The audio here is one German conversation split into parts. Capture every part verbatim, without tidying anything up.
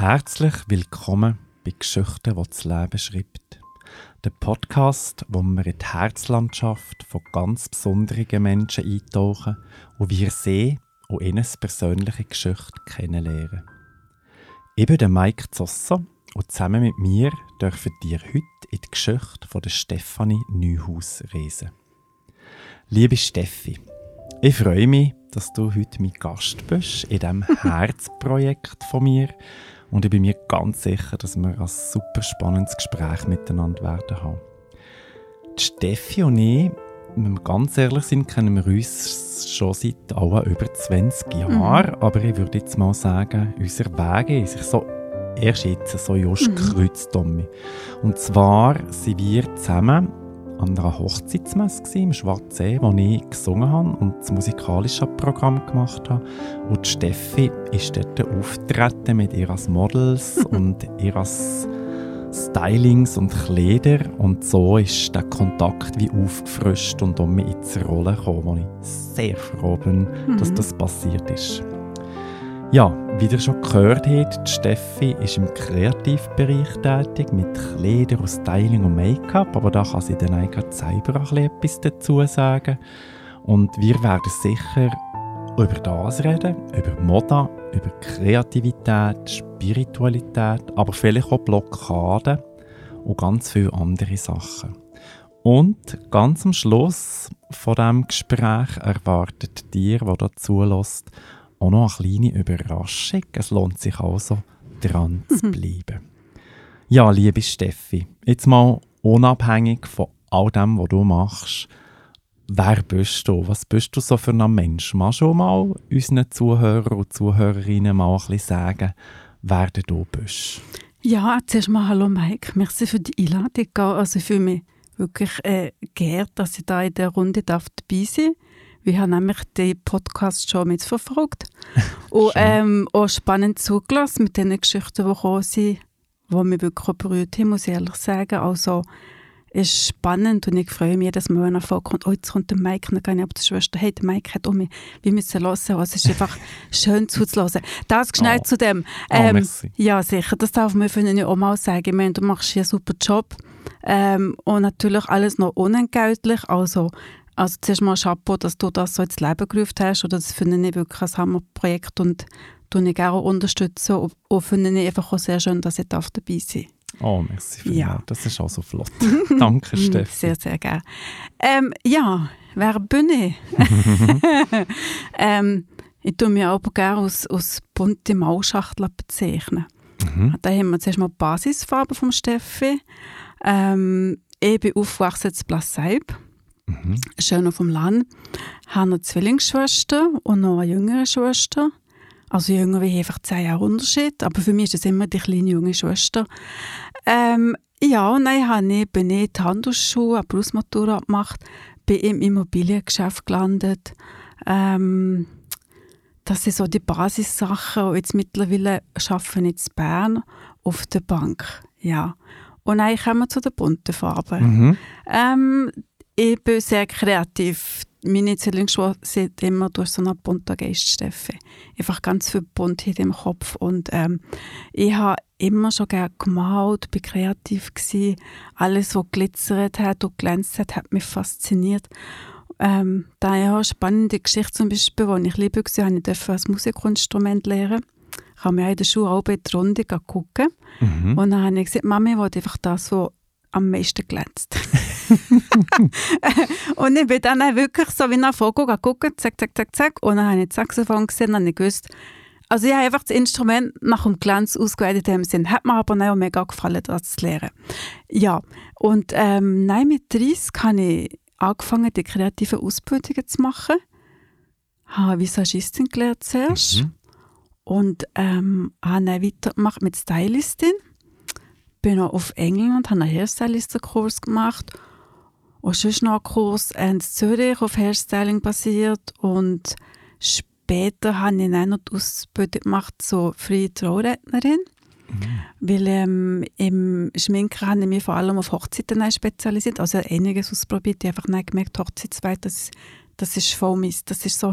Herzlich willkommen bei Geschichten, die das Leben schreibt. Der Podcast, wo wir in die Herzlandschaft von ganz besonderen Menschen eintauchen und wir sie und ihre persönliche Geschichte kennenlernen. Ich bin der Mike Zosso und zusammen mit mir dürfen dir heute in die Geschichte von der Stefanie Neuhaus reisen. Liebe Steffi, ich freue mich, dass du heute mein Gast bist in diesem Herzprojekt von mir. Und ich bin mir ganz sicher, dass wir ein super spannendes Gespräch miteinander werden haben. Die Steffi und ich, wenn wir ganz ehrlich sind, kennen wir uns schon seit auch über zwanzig Jahren. Mhm. Aber ich würde jetzt mal sagen, unsere Wege haben sich so erst jetzt so just mhm. gekreuzt. Und zwar sind wir zusammen an einer Hochzeitsmesse im Schwarzsee, wo ich gesungen habe und das musikalische Programm gemacht habe. Und die Steffi ist dort aufgetreten mit ihren Models und ihren Stylings und Kleider. Und so ist der Kontakt wie aufgefrischt und um mich in die Rolle gekommen, wo ich sehr froh bin, mhm. dass das passiert ist. Ja, wie ihr schon gehört habt, die Steffi ist im Kreativbereich tätig, mit Kleider und Styling und Make-up, aber da kann sie dann eigentlich selber auch etwas dazu sagen. Und wir werden sicher über das reden, über Mode, über Kreativität, Spiritualität, aber vielleicht auch Blockaden und ganz viele andere Sachen. Und ganz am Schluss von diesem Gespräch erwartet dir, der da zulässt, auch noch eine kleine Überraschung. Es lohnt sich also, dran zu bleiben. Ja, liebe Steffi, jetzt mal unabhängig von all dem, was du machst, wer bist du? Was bist du so für ein Mensch? Magst du mal unseren Zuhörern und Zuhörerinnen mal ein bisschen sagen, wer du bist? Ja, zuerst mal hallo Mike, merci für die Einladung. Also ich fühle mich wirklich äh, geehrt, dass ich da in der Runde darf dabei sein darf. Wir haben nämlich den Podcast schon mitverfolgt und ähm, auch spannend zugelassen mit den Geschichten, die gekommen sind, die mich wirklich berührt haben, muss ich ehrlich sagen. Also es ist spannend und ich freue mich jedes Mal, wenn er vorkommt, oh, jetzt kommt der Mike, dann gehe ich auf die Schwester, hey, der Mike hat um mich, wir müssen hören, also es ist einfach schön zuzuhören. Das schnell oh. zu dem. Ähm, oh, ja, sicher, das darf man für ihn auch mal sagen. Ich meine, du machst hier einen super Job ähm, und natürlich alles noch unentgeltlich, also Also zuerst mal Chapeau, dass du das so ins Leben gerufen hast. Und das finde ich wirklich ein Hammerprojekt und tue ich gerne unterstützen. Und, und finde ich einfach auch sehr schön, dass ich dabei sein darf. Oh, merci vielmals. Ja. Das ist auch so flott. Danke, Steffi. Sehr, sehr gerne. Ähm, ja, wer bin ich? ähm, ich tue mich aber gerne als, als bunte Maulschachtel bezeichnen. Mhm. Da haben wir zuerst mal die Basisfarbe von Steffi. Ähm, ich bin aufgewachsen in Plasseib. Mhm. Schön auf dem Land. Ich habe eine Zwillingsschwester und noch eine jüngere Schwester. Also jünger wie einfach zehn Jahre Unterschied. Aber für mich ist das immer die kleine junge Schwester. Ähm, ja, und dann habe ich, bin ich die Handelsschule, eine Berufsmatura gemacht, bin im Immobiliengeschäft gelandet. Ähm, das sind so die Basissachen. Und jetzt mittlerweile arbeite ich in Bern auf der Bank. Ja. Und dann kommen wir zu den bunten Farben. Mhm. Ähm, Ich bin sehr kreativ. Meine Zwillingsschwester sieht immer durch so einen bunten Geist, Steffi. Einfach ganz viel Buntheit im Kopf. Und ähm, ich habe immer schon gerne gemalt, bin kreativ gewesen. Alles, was glitzert hat und glänzt hat, hat mich fasziniert. Ähm, da ich eine spannende Geschichte zum Beispiel, als ich liebe war, habe ich ein Musikinstrument lernen. Ich habe mir in der Schule auch bei der Runde gucken. Mhm. Und dann habe ich gesagt, Mami, ich will einfach das, was am meisten glänzt. Und ich bin dann wirklich so wie nach Vogel geguckt, zack, zack, zack, zack. Und dann habe ich das Saxophon gesehen und habe ich gewusst, also ich habe einfach das Instrument nach dem Glanz ausgewählt in dem Sinn. Hat mir aber auch mega gefallen, das zu lernen. Ja, und ähm, nein, mit dreißig habe ich angefangen, die kreativen Ausbildungen zu machen. Ich habe Visagistin gelernt zuerst. Mhm. Und ähm, habe dann weitergemacht mit Stylistin. Bin noch auf England, habe einen Hairstylisten-Kurs gemacht und sonst noch einen Kurs in Zürich auf Hairstyling basiert und später habe ich dann noch die Ausbildung gemacht zur freien Traurednerin, mhm. weil ähm, im Schminken habe ich mich vor allem auf Hochzeiten spezialisiert, also einiges ausprobiert, ich habe einfach nicht gemerkt, Hochzeitswelt, das, das ist voll Mist, das ist so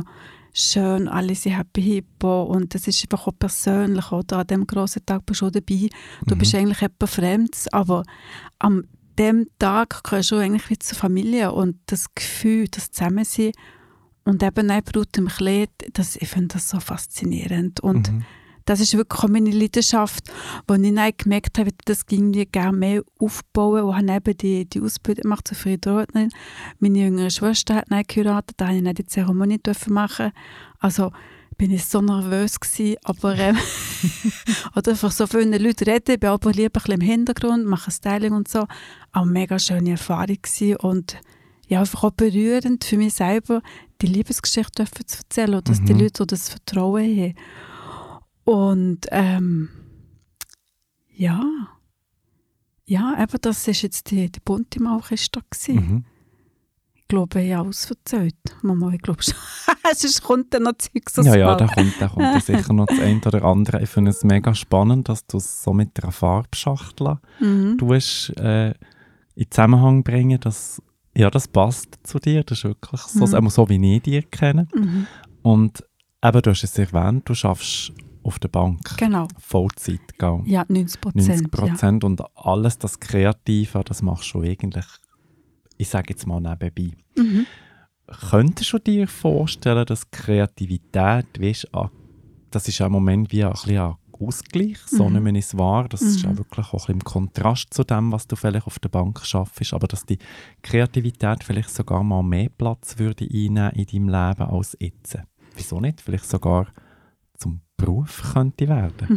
schön, alle sind happy hippo und das ist einfach auch persönlich, oder? An diesem grossen Tag bist du auch dabei. Du mhm. bist eigentlich etwas Fremdes, aber an dem Tag gehörst du eigentlich wieder zur Familie und das Gefühl, das Zusammensein und eben auch Brut im Kleid, das, ich finde das so faszinierend und mhm. das ist wirklich auch meine Leidenschaft, wo ich dann gemerkt habe, das ging mir gerne mehr aufbauen und habe eben die, die Ausbildung gemacht zur Friedrotnerin. Meine jüngere Schwester hat dann geheiratet, da durfte ich dann die Zeremonie machen. Also bin ich so nervös gewesen, aber ähm, oder einfach so viele Leute reden, ich bin aber lieber ein bisschen im Hintergrund, mache Styling und so. Aber eine mega schöne Erfahrung gewesen und ja, einfach auch berührend für mich selber, die Liebesgeschichte zu erzählen und dass mhm. die Leute so das Vertrauen haben. Und ähm, ja, ja, eben das war jetzt die, die bunte Malkiste. Mhm. Ich glaube, ich habe alles erzählt. Mama, ich glaube schon. Sonst kommt dann noch Zeugs aus Ja, ja, da kommt, da kommt da sicher noch das eine oder andere. Ich finde es mega spannend, dass du es so mit einer Farbschachtel mhm. tust, äh, in Zusammenhang bringen, dass ja, das passt zu dir. Das ist wirklich so, mhm. so wie ich dich kenne. Mhm. Und eben, du hast es erwähnt, du schaffst auf der Bank. Genau. Vollzeit. Gell? Ja, neunzig Prozent. neunzig Prozent ja. Und alles das Kreative, das machst du eigentlich, ich sage jetzt mal nebenbei. Mhm. Könntest du dir vorstellen, dass Kreativität, weißt, das ist auch im Moment wie ein bisschen ein Ausgleich, so mhm. nehme ich es wahr. Das mhm. ist auch wirklich auch ein bisschen im Kontrast zu dem, was du vielleicht auf der Bank schaffst, aber dass die Kreativität vielleicht sogar mal mehr Platz würde einnehmen in deinem Leben als jetzt. Wieso nicht? Vielleicht sogar zum Beruf könnte werden.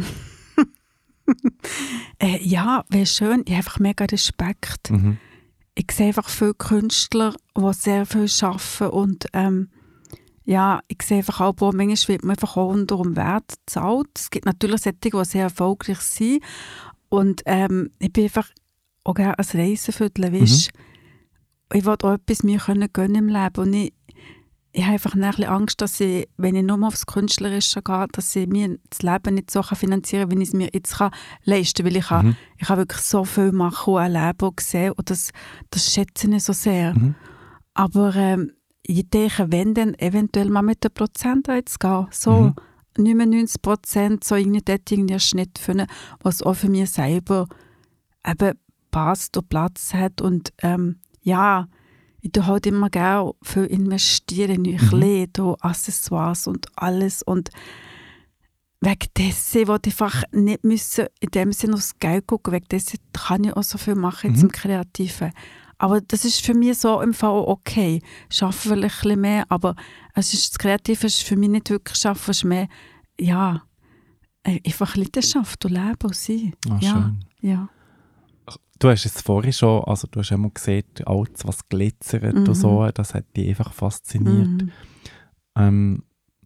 äh, ja, wäre schön. Ich habe einfach mega Respekt. Mhm. Ich sehe einfach viele Künstler, die sehr viel arbeiten und ähm, ja, ich sehe einfach auch, wo manchmal wird man einfach auch unter dem Wert gezahlt. Es gibt natürlich solche, die sehr erfolgreich sind und ähm, ich bin einfach auch gerne als Reiseviertel, weißt? Mhm. Ich will auch etwas mir können gönnen im Leben und ich Ich habe einfach ein bisschen Angst, dass ich, wenn ich nur mal aufs Künstlerische gehe, dass ich mir das Leben nicht so finanzieren kann, wie ich es mir jetzt kann leisten kann. Weil ich, kann, mhm. ich kann wirklich so viel machen und erleben und sehen und das, das schätze ich so sehr. Mhm. Aber ähm, ich denke, wenn dann eventuell mal mit den Prozenten jetzt gehen, so mhm. neunundneunzig Prozent, so irgendwie dort irgendwie einen Schnitt finden, was auch für mich selber eben passt und Platz hat und ähm, ja, ich tue halt immer gerne viel investieren in Kleider, mhm. Accessoires und alles. Und wegen dessen wollte ich einfach nicht müssen, in dem Sinne aufs Geld gucken. Wegen dessen kann ich auch so viel machen jetzt mhm. im Kreativen. Aber das ist für mich so im Fall auch okay. Ich arbeite vielleicht ein bisschen mehr, aber es ist, das Kreative ist für mich nicht wirklich Arbeiten, es ist mehr, ja, einfach Leidenschaft und Leben und sein. Ah, ja, schön. Ja. Du hast es vorhin schon, also du hast einmal gesehen, alles, was glitzert mhm. und so, das hat dich einfach fasziniert. Mhm. Ähm,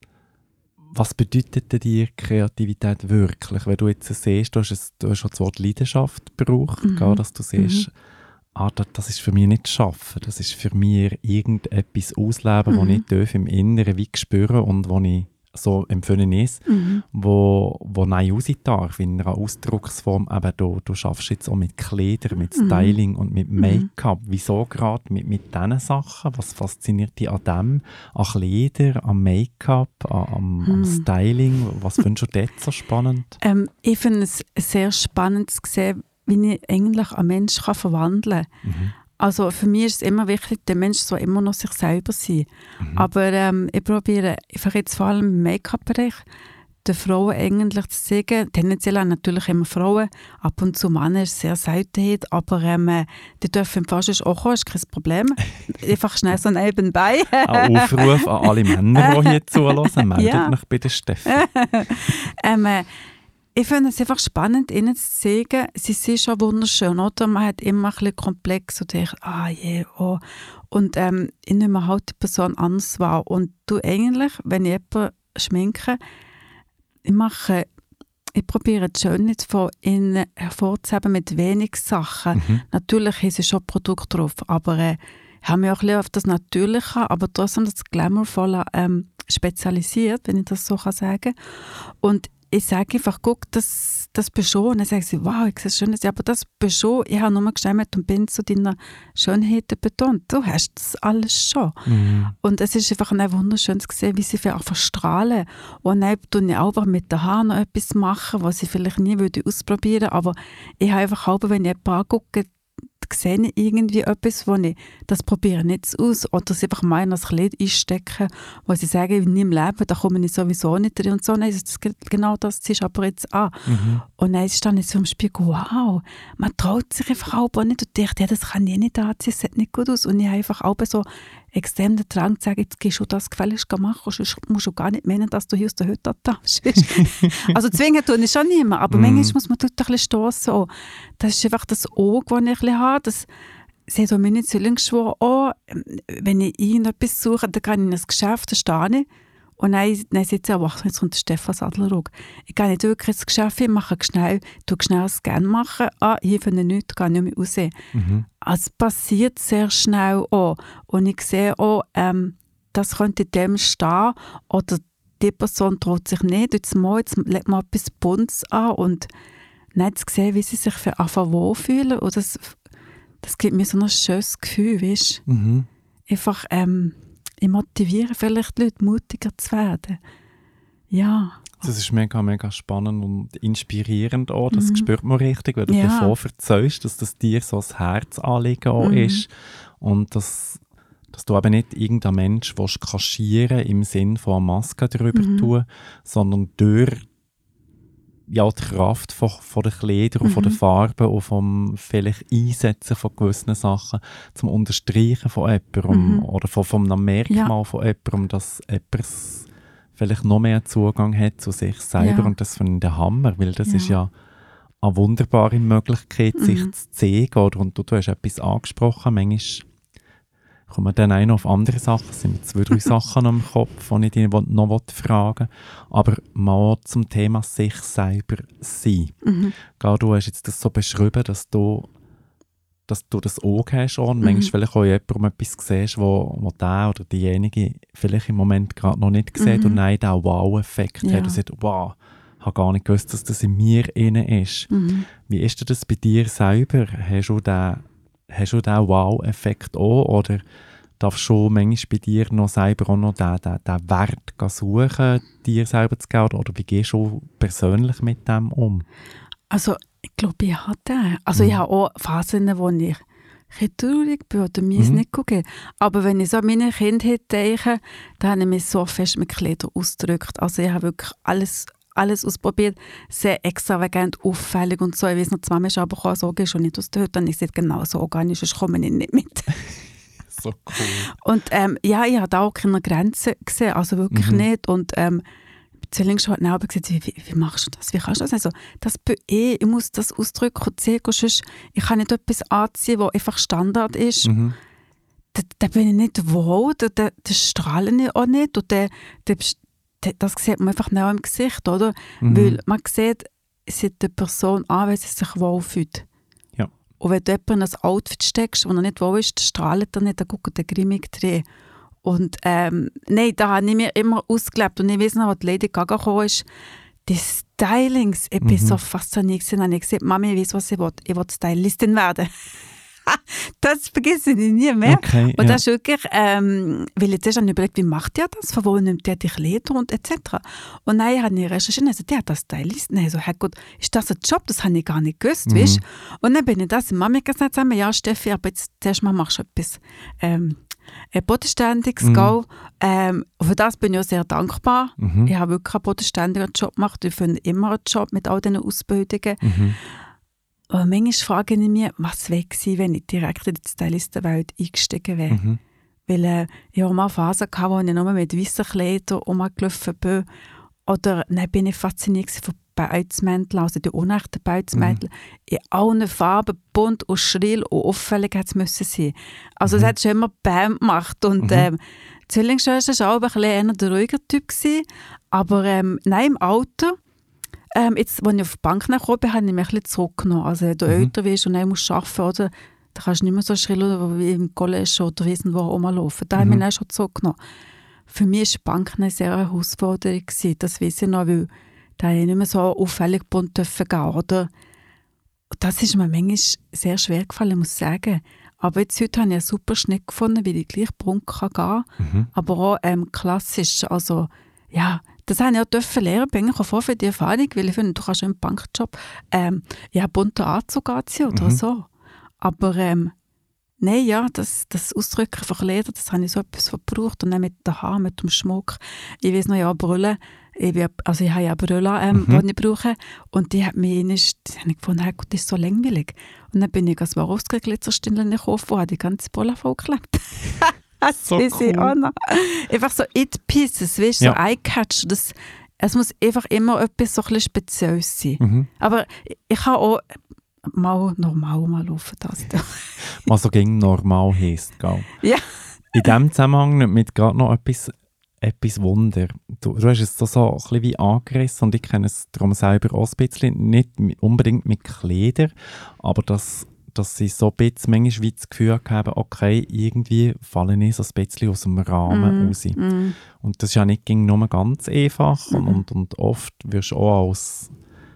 was bedeutet denn dir Kreativität wirklich? Wenn du jetzt siehst, du hast, es, du hast schon das Wort Leidenschaft gebraucht, mhm. gell, dass du siehst, mhm. ah, das, das ist für mich nicht Schaffen, das ist für mich irgendetwas ausleben, mhm. das ich darf im Inneren wie spüren und wo ich so empfinden ist, mhm. wo, wo nein raus darf, in einer Ausdrucksform. Eben, du, du schaffst jetzt auch mit Kleidern, mit Styling mhm. und mit Make-up. Mhm. Wieso gerade mit, mit diesen Sachen? Was fasziniert dich an dem? An Kleidern, an Make-up, an, am, mhm. am Styling? Was findest du dort so spannend? Ähm, ich finde es sehr spannend zu sehen, wie ich eigentlich einen Menschen kann verwandeln kann. Mhm. Also für mich ist es immer wichtig, der Mensch soll immer noch sich selber sein. Mhm. Aber ähm, ich probiere einfach jetzt vor allem im Make-up-Bereich den Frauen eigentlich zu sagen, tendenziell auch natürlich immer Frauen, ab und zu Männer ist sehr selten, aber ähm, die dürfen fast auch kommen, ist kein Problem. Einfach schnell so nebenbei. Ein Aufruf an alle Männer, die hier zuhören, meldet ja. euch bei der Steffi. ähm, äh, Ich finde es einfach spannend, ihnen zu sagen, sie sind schon wunderschön, oder? Man hat immer ein bisschen komplex und denkt, ah je, oh. Und ähm, ich nehme halt die Person anders wahr. Und du eigentlich, wenn ich jemanden schminke, ich mache, ich probiere die Schönheit von ihnen hervorzuheben mit wenig Sachen. Mhm. Natürlich ist es schon Produkt drauf, aber äh, ich habe mich auch ein bisschen auf das Natürliche, aber trotzdem das Glamourvolle ähm, spezialisiert, wenn ich das so sagen kann. Und ich sage einfach, guck, das, das bist schon. Und dann sagen sie, wow, ich sehe schön, aber das bist schon. Ich habe nur geschämt und bin zu deiner Schönheit betont. Du hast das alles schon. Mhm. Und es ist einfach ein wunderschön zu sehen, wie sie einfach strahlen. Und dann tue ich auch mit den Haaren noch etwas machen, was ich vielleicht nie würde ausprobieren würde. Aber ich habe einfach halb, wenn ich jemanden angucke, sehe ich irgendwie etwas, wo ich, das probiere ich nicht aus, oder es einfach mal in ein Kleid einstecken, wo sie sagen, nie im Leben, da komme ich sowieso nicht drin und so. Nein, das, genau das ziehst du aber jetzt an. Mhm. Und dann ist dann so im Spiegel, wow, man traut sich einfach auch nicht und denkt, ja, das kann ich nicht anziehen, das sieht nicht gut aus. Und ich habe einfach auch so extrem den Drang zu sagen, jetzt gehst du das gefälligst machen, sonst musst du gar nicht meinen, dass du hier aus der Hütte darfst. Also zwingen tue ich schon nicht mehr, aber mm. manchmal muss man dort ein bisschen stossen. Oh, das ist einfach das Auge, das ich ein bisschen habe. Das, sie hat auch meine Zwillinge geschworen, oh, wenn ich irgendetwas suche, dann gehe ich in ein Geschäft, da stehe ich. Und dann, dann sitze ich auch, ach, jetzt kommt der Stefan Sadlerog. Ich gehe nicht wirklich ins Geschäft, ich mache schnell, tue schnell ein Scan machen, ah, hier finde ich nichts, gehe nicht mehr raus. Mhm. Also es passiert sehr schnell auch. Und ich sehe auch, ähm, das könnte dem stehen, oder die Person traut sich nicht, jetzt mal, jetzt legt man etwas Buntes an und nicht zu sehen, wie sie sich für einfach wohlfühlen. Und das, das gibt mir so ein schönes Gefühl, weißt du? Mhm. Einfach, ähm, ich motiviere vielleicht die Leute, mutiger zu werden. Ja. Das ist mega, mega spannend und inspirierend auch. Das mhm. spürt man richtig, weil du ja. davon erzählst, dass das dir so ein Herzanliegen auch mhm. ist. Und dass, dass du eben nicht irgendein Mensch willst kaschieren im Sinn von einer Maske drüber mhm. tun, sondern durch ja, die Kraft von, von den Kleidern und mhm. von den Farben und vom vielleicht Einsetzen von gewissen Sachen zum Unterstreichen von jemandem mhm. oder von, von einem Merkmal ja. von jemandem, dass jemand vielleicht noch mehr Zugang hat zu sich selber. Ja. Und das finde ich der Hammer, weil das ja. ist ja eine wunderbare Möglichkeit, mhm. sich zu zeigen. Oder? Und du, du hast etwas angesprochen, manchmal kommen wir dann auch noch auf andere Sachen. Es sind zwei, drei Sachen im Kopf, die ich dich noch fragen will. Aber mal zum Thema sich selber sein. Mhm. Du hast jetzt das so beschrieben, dass du, dass du das Auge hast und mhm. manchmal vielleicht auch jemandem etwas siehst, wo, wo der oder diejenige vielleicht im Moment gerade noch nicht sieht mhm. und nein, der Wow-Effekt ja. hat und sagt, wow, ich habe gar nicht gewusst, dass das in mir innen ist. Mhm. Wie ist das bei dir selber? Hast du den Hast du diesen Wow-Effekt auch? Oder darfst du manchmal bei dir noch selber auch noch den, den, den Wert suchen, dir selber zu geben? Oder wie gehst du persönlich mit dem um? Also, ich glaube, ich habe den. Also, mhm. ich habe auch Phasen, wo ich ein traurig bin oder mir es mhm. nicht gut geht. Aber wenn ich so an meine Kindheit denke, dann habe ich mich so fest mit Kleidern ausgedrückt. Also, ich habe wirklich alles alles ausprobiert, sehr extravagant, auffällig und so. Ich weiß noch, zwei Mal ist aber gekommen, so gehst du nicht aus der Hütte. Und ich sage, genau so organisch, sonst komme ich nicht mit. So cool. Und ähm, ja, ich habe da auch keine Grenzen gesehen, also wirklich mhm. nicht. Und ähm, die Zwillingsschwester hat dann gesagt, wie, wie, wie machst du das, wie kannst du das? Also, das bin ich, ich muss das ausdrücken und zeigen, sonst, ich kann nicht etwas anziehen, was einfach Standard ist. Mhm. Da, da bin ich nicht wohl, da, da, da strahle ich auch nicht. Und da, da, das sieht man einfach nicht im Gesicht, oder? Mhm. Weil man sieht, sieht die Person an, wenn sie sich wohlfühlt. Ja. Und wenn du jemanden in ein Outfit steckst, das er nicht wohl ist, dann strahlt er nicht, dann guckt er grimmig drin. Und ähm, nein, da habe ich mir immer ausgelebt. Und ich weiß noch, als Lady Gaga gekommen ist, die Stylings, ich bin mhm. so fasziniert gewesen. Und ich gesagt, Mami, ich weiß, was ich will. Ich will Stylistin werden. Das vergesse ich nie mehr. Okay, und ja. das ist wirklich, ähm, weil ich zuerst überlegt, wie macht der das? Von wo nimmt der die Kleider und et cetera. Und dann habe ich recherchiert, also der hat das Stylist. Nein, so, hey Gott, ist das ein Job? Das habe ich gar nicht gewusst, mhm. weißt? Und dann bin ich das in Mami gesagt, sagen wir, ja Steffi, aber jetzt zuerst mal machst du etwas ähm, bodenständiges, mhm. gell? Ähm, für das bin ich auch sehr dankbar. Mhm. Ich habe wirklich einen bodenständigen Job gemacht. Ich finde immer einen Job mit all diesen Ausbildungen. Mhm. Aber manchmal frage ich mich, was wäre gewesen, wenn ich direkt in die Stylistenwelt eingestiegen wäre. Mhm. Weil äh, ich hatte mal Phasen, wo ich nur mit weißen Kleidern rumgelaufen bin. Oder dann bin ich fasziniert von Beizmänteln, also die unechten Beizmäntel. Mhm. In allen Farben, bunt und schrill und auffällig hat es müssen sein. Also mhm. es hat schon immer Bam gemacht. Und mhm. ähm, die Zwillingsschwester war auch ein bisschen der ruhige Typ gewesen. Aber ähm, nein, im Alter, Ähm, jetzt, als ich auf die Bank gekommen bin, habe ich mich ein bisschen zurückgenommen. Also, wenn du mhm. älter wirst und dann musst arbeiten, oder, dann kannst du nicht mehr so schrillen wie im College oder irgendwo rumlaufen. Da mhm. habe ich mich dann schon zurückgenommen. Für mich war die Bank eine sehr Herausforderung gewesen. Das weiss ich noch, weil da habe ich nicht mehr so auffällig bunt dürfen gehen, oder? Das ist mir manchmal sehr schwer gefallen, muss ich sagen. Aber jetzt heute habe ich einen super Schnitt gefunden, weil ich gleich bunt kann gehen kann, mhm. aber auch ähm, klassisch. Also, ja, das habe ich auch dürfen lernen. Ich bin eigentlich auch froh für die Erfahrung, weil ich finde, du kannst im Bankjob ähm, ja, bunten Anzug anziehen oder mhm. so. Aber ähm, nein, ja, das, das Ausdrücken von Leder, das habe ich so etwas verbraucht. Und dann mit den Haaren, mit dem Schmuck. Ich weiß noch, ja, Brille. Ich, bin, also ich habe ja Brille, ähm, mhm. die ich brauche. Und die hat mich nicht, die habe ich gefunden, hey, Gott, das ist so langweilig. Und dann bin ich als Swarovski-Glitzerstindel gekauft und habe die ganze Brille vollgeklebt. Das so weiß ich auch noch. Einfach so It-Pieces, weißt du, ja. so Eye-Catch. Das, es muss einfach immer etwas so ein bisschen Spezielles sein. Mhm. Aber ich kann auch mal normal mal laufen. Das was so gegen normal heisst, gell? Ja. In diesem Zusammenhang nimmt mich gerade noch etwas, etwas Wunder. Du, du hast es so, so ein bisschen wie angerissen und ich kenne es darum selber auch ein bisschen, nicht unbedingt mit Kleidern, aber das dass sie so ein bisschen manchmal wie das Gefühl haben, okay, irgendwie fallen ich so ein bisschen aus dem Rahmen mm, raus. Mm. Und das ist ja nicht nur ganz einfach mm. und, und, und oft wirst du auch als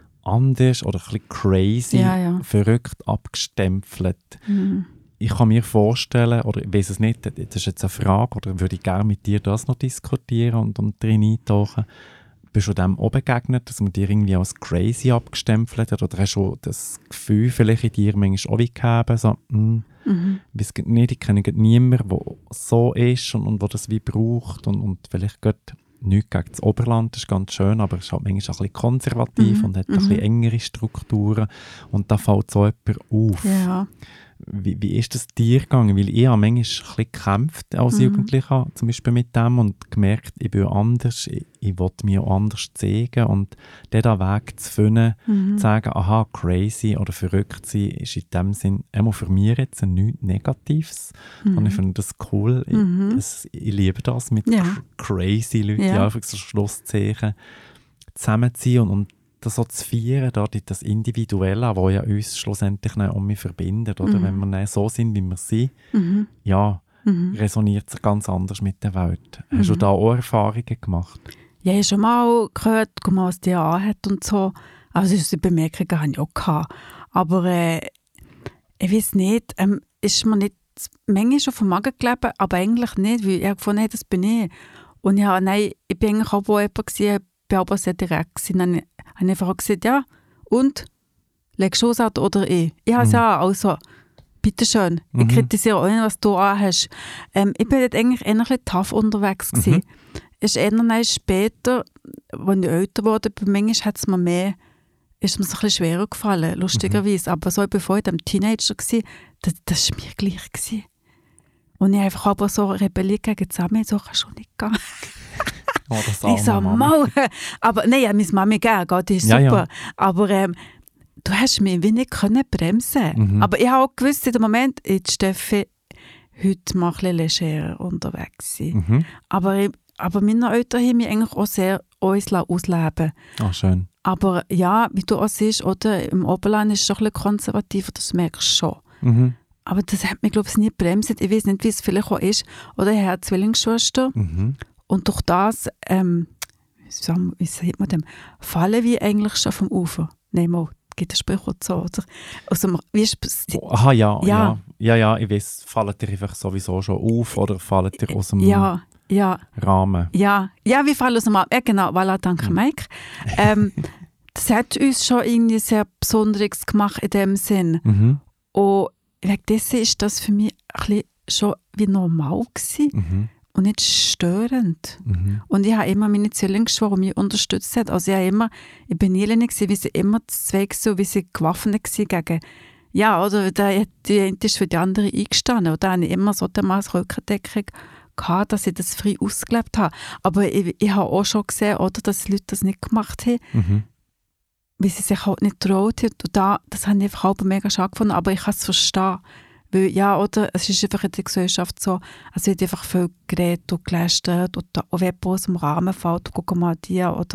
anders oder ein bisschen crazy, ja, ja. verrückt abgestempelt. Mm. Ich kann mir vorstellen, oder ich weiß es nicht, das ist jetzt eine Frage, oder würde ich gerne mit dir das noch diskutieren und, und drin eintauchen. Bist du dem auch begegnet, dass man dir irgendwie als crazy abgestempelt hat? Oder hast du das Gefühl vielleicht in dir manchmal auch wie gehabt, so, mh, mhm. ich weiß nicht, ich kenne niemanden, der so ist und, und der das wie braucht und, und vielleicht geht nichts gegen das Oberland, das ist ganz schön, aber es ist halt manchmal ein bisschen konservativ mhm. und hat mhm. ein bisschen engere Strukturen und da fällt so jemand auf. Ja. Wie, wie ist das dir gegangen? Weil ich habe manchmal ein bisschen gekämpft als mhm. Jugendlicher, zum Beispiel mit dem und gemerkt, ich bin anders, ich, ich will mich auch anders zeigen und diesen Weg zu finden, mhm. zu sagen, aha, crazy oder verrückt sein, ist in dem Sinn, einmal für mich jetzt nichts Negatives mhm. und ich finde das cool, mhm. ich, es, ich liebe das, mit ja. crazy Leuten, ja. einfach so Schlusszeichen zusammenziehen und, und das so zu feiern, da, das Individuelle, das ja uns schlussendlich um mich verbindet. Oder? Mhm. Wenn wir dann so sind, wie wir sind, mhm. ja, mhm. resoniert es ganz anders mit der Welt. Mhm. Hast du da auch Erfahrungen gemacht? Ja, ich habe schon mal gehört, guck mal, was die anhat und so. Also diese Bemerkungen hatte ich auch gehabt. Aber äh, ich weiß nicht, ähm, ist mir nicht manchmal schon vom Magen gelebt, aber eigentlich nicht, weil ich habe gefunden, hey, das bin ich. Und ja, nein, ich bin eigentlich auch jemand gewesen, ich war aber sehr direkt gewesen. Dann habe ich einfach gesagt, ja, und? Legst du es an oder ich? Ich habe es mhm. ja, also, bitteschön. Mhm. Ich kritisiere auch nicht, was du anhast. Ähm, ich bin dort eigentlich eher ein bisschen tough unterwegs gewesen. Mhm. Es ist eher später, als ich älter wurde, manchmal hat es mir mehr, ist mir so ein bisschen schwerer gefallen, lustigerweise. Mhm. Aber so bevor ich dann Teenager war, das, das war mir gleich gewesen. Und ich habe einfach aber so Rebellion gegen zusammen, so kannst du nicht gehen. Oh, das ich so, Mau. Aber nein, ja, meine Mami gerne, die ist ja, super. Ja. Aber ähm, du hast mich wie nicht können bremsen. Mhm. Aber ich habe auch gewusst, in dem Moment, jetzt Steffi, heute mal ein bisschen legerer unterwegs sein. Mhm. Aber, ich, aber meine Eltern haben mich eigentlich auch sehr uns ausleben. Ach, schön. Aber ja, wie du auch siehst, oder, im Oberland ist es schon ein bisschen konservativer, das merkst du schon. Mhm. Aber das hat mich, glaube ich, nie bremsen. Ich weiß nicht, wie es vielleicht auch ist. Oder ich habe eine Zwillingsschwester. Mhm. Und durch das, ähm, wie sagt man dem, fallen wir eigentlich schon vom Ufer. Nein, mal, gibt es Sprichwort so, oder? Also, wie ist, oh, aha, ja, ja, ja, ja, ja, ich weiß, fallen dir einfach sowieso schon auf oder fallen dir aus dem ja, ja, Rahmen? Ja, ja, wir fallen aus dem Rahmen, ja genau, voilà, danke mhm. Mike. Ähm, das hat uns schon irgendwie sehr Besonderes gemacht in dem Sinn. Mhm. Und wegen dessen ist das für mich ein bisschen schon wie normal gewesen. Mhm. Und nicht störend. Mhm. Und ich habe immer meine Zwillingsschwester, die mich unterstützt hat. Also ich, habe immer, ich bin nie alleine gewesen, wie sie immer zwei so, wie sie gewaffnet waren gegen, ja, oder der, die eine ist für die andere eingestanden. Und da habe ich immer so damals Rückendeckung gehabt, dass ich das frei ausgelebt habe. Aber ich, ich habe auch schon gesehen, oder, dass die Leute das nicht gemacht haben, mhm. weil sie sich halt nicht traut haben. Und da, das habe ich einfach auch mega schade gefunden, aber ich kann es verstehen. Weil, ja, oder, es ist einfach in der Gesellschaft so, es wird einfach viel geredet und gelästert und auch wenn jemand aus dem Rahmen fällt, guck mal die, oder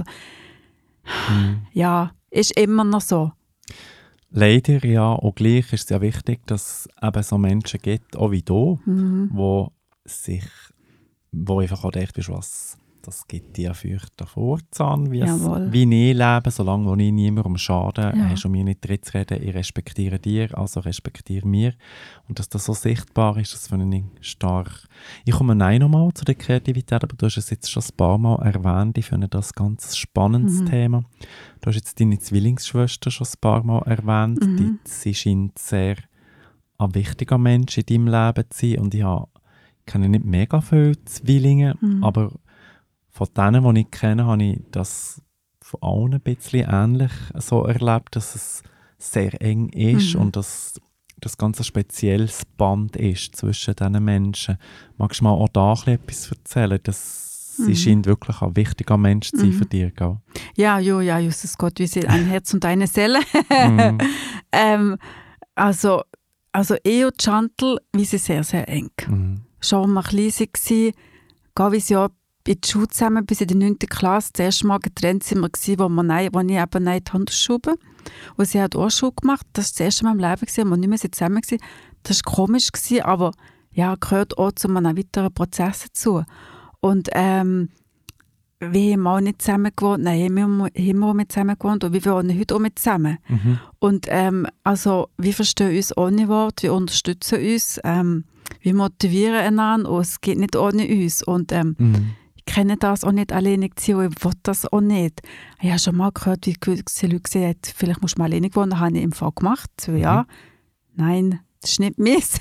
mhm. ja, ist immer noch so. Leider, ja, auch gleich ist es ja wichtig, dass es eben so Menschen gibt, auch wie du, mhm. wo sich, wo einfach auch denkt, was, das gibt dir feuchten Vorzahn, wie, es, Jawohl. wie ich lebe, solange ich niemandem schade, Ja. hast du mir nicht drin zu reden, ich respektiere dir, also respektiere mir. Und dass das so sichtbar ist, das finde ich stark. Ich komme nein nochmal zu der Kreativität, aber du hast es jetzt schon ein paar Mal erwähnt, ich finde das ein ganz spannendes Mhm. Thema. Du hast jetzt deine Zwillingsschwester schon ein paar Mal erwähnt, Mhm. die, sie scheint sehr ein wichtiger Mensch in deinem Leben zu sein und ich habe Ich kenne nicht mega viele Zwillinge, Mhm. aber von denen, die ich kenne, habe ich das von allen ein bisschen ähnlich so erlebt, dass es sehr eng ist Mhm. und dass das ganz ein spezielles Band ist zwischen diesen Menschen. Magst du mal auch da ein bisschen etwas erzählen? Dass sie Mhm. scheint wirklich ein wichtiger Mensch zu sein Mhm. für dich, gell? Ja, jo, ja, Jesus Gott, wie sie ein Herz und eine Seele. Mhm. ähm, also, also ich und Chantal, wir sind sehr, sehr eng. Mhm. Schon als wir klein waren, gehen wir ja in die Schule zusammen bis in die neunte Klasse. Das erste Mal getrennt sind wir, gewesen, wo, wir nein, wo ich eben nein die Handelsschule. Und sie hat auch Schule gemacht. Das war das erste Mal im Leben, gewesen, wo wir nicht mehr zusammen waren. Das war komisch, gewesen, aber ja, gehört auch zu einem weiteren Prozess dazu. Und ähm, wir haben auch nicht zusammen gewohnt. Nein, wir haben auch mit zusammen gewohnt und wir wohnen heute auch mit zusammen. Mhm. Und ähm, also, wir verstehen uns ohne Wort, wir unterstützen uns, ähm, wir motivieren einander und es geht nicht ohne uns. Und ähm, Mhm. ich kenne das auch nicht alleine zu, ich will das auch nicht. Ich habe schon mal gehört, wie gewisse Leute gesagt haben, vielleicht musst du mal alleine wohnen, das habe ich im Fall gemacht. So, ja, nein, das ist nicht meins.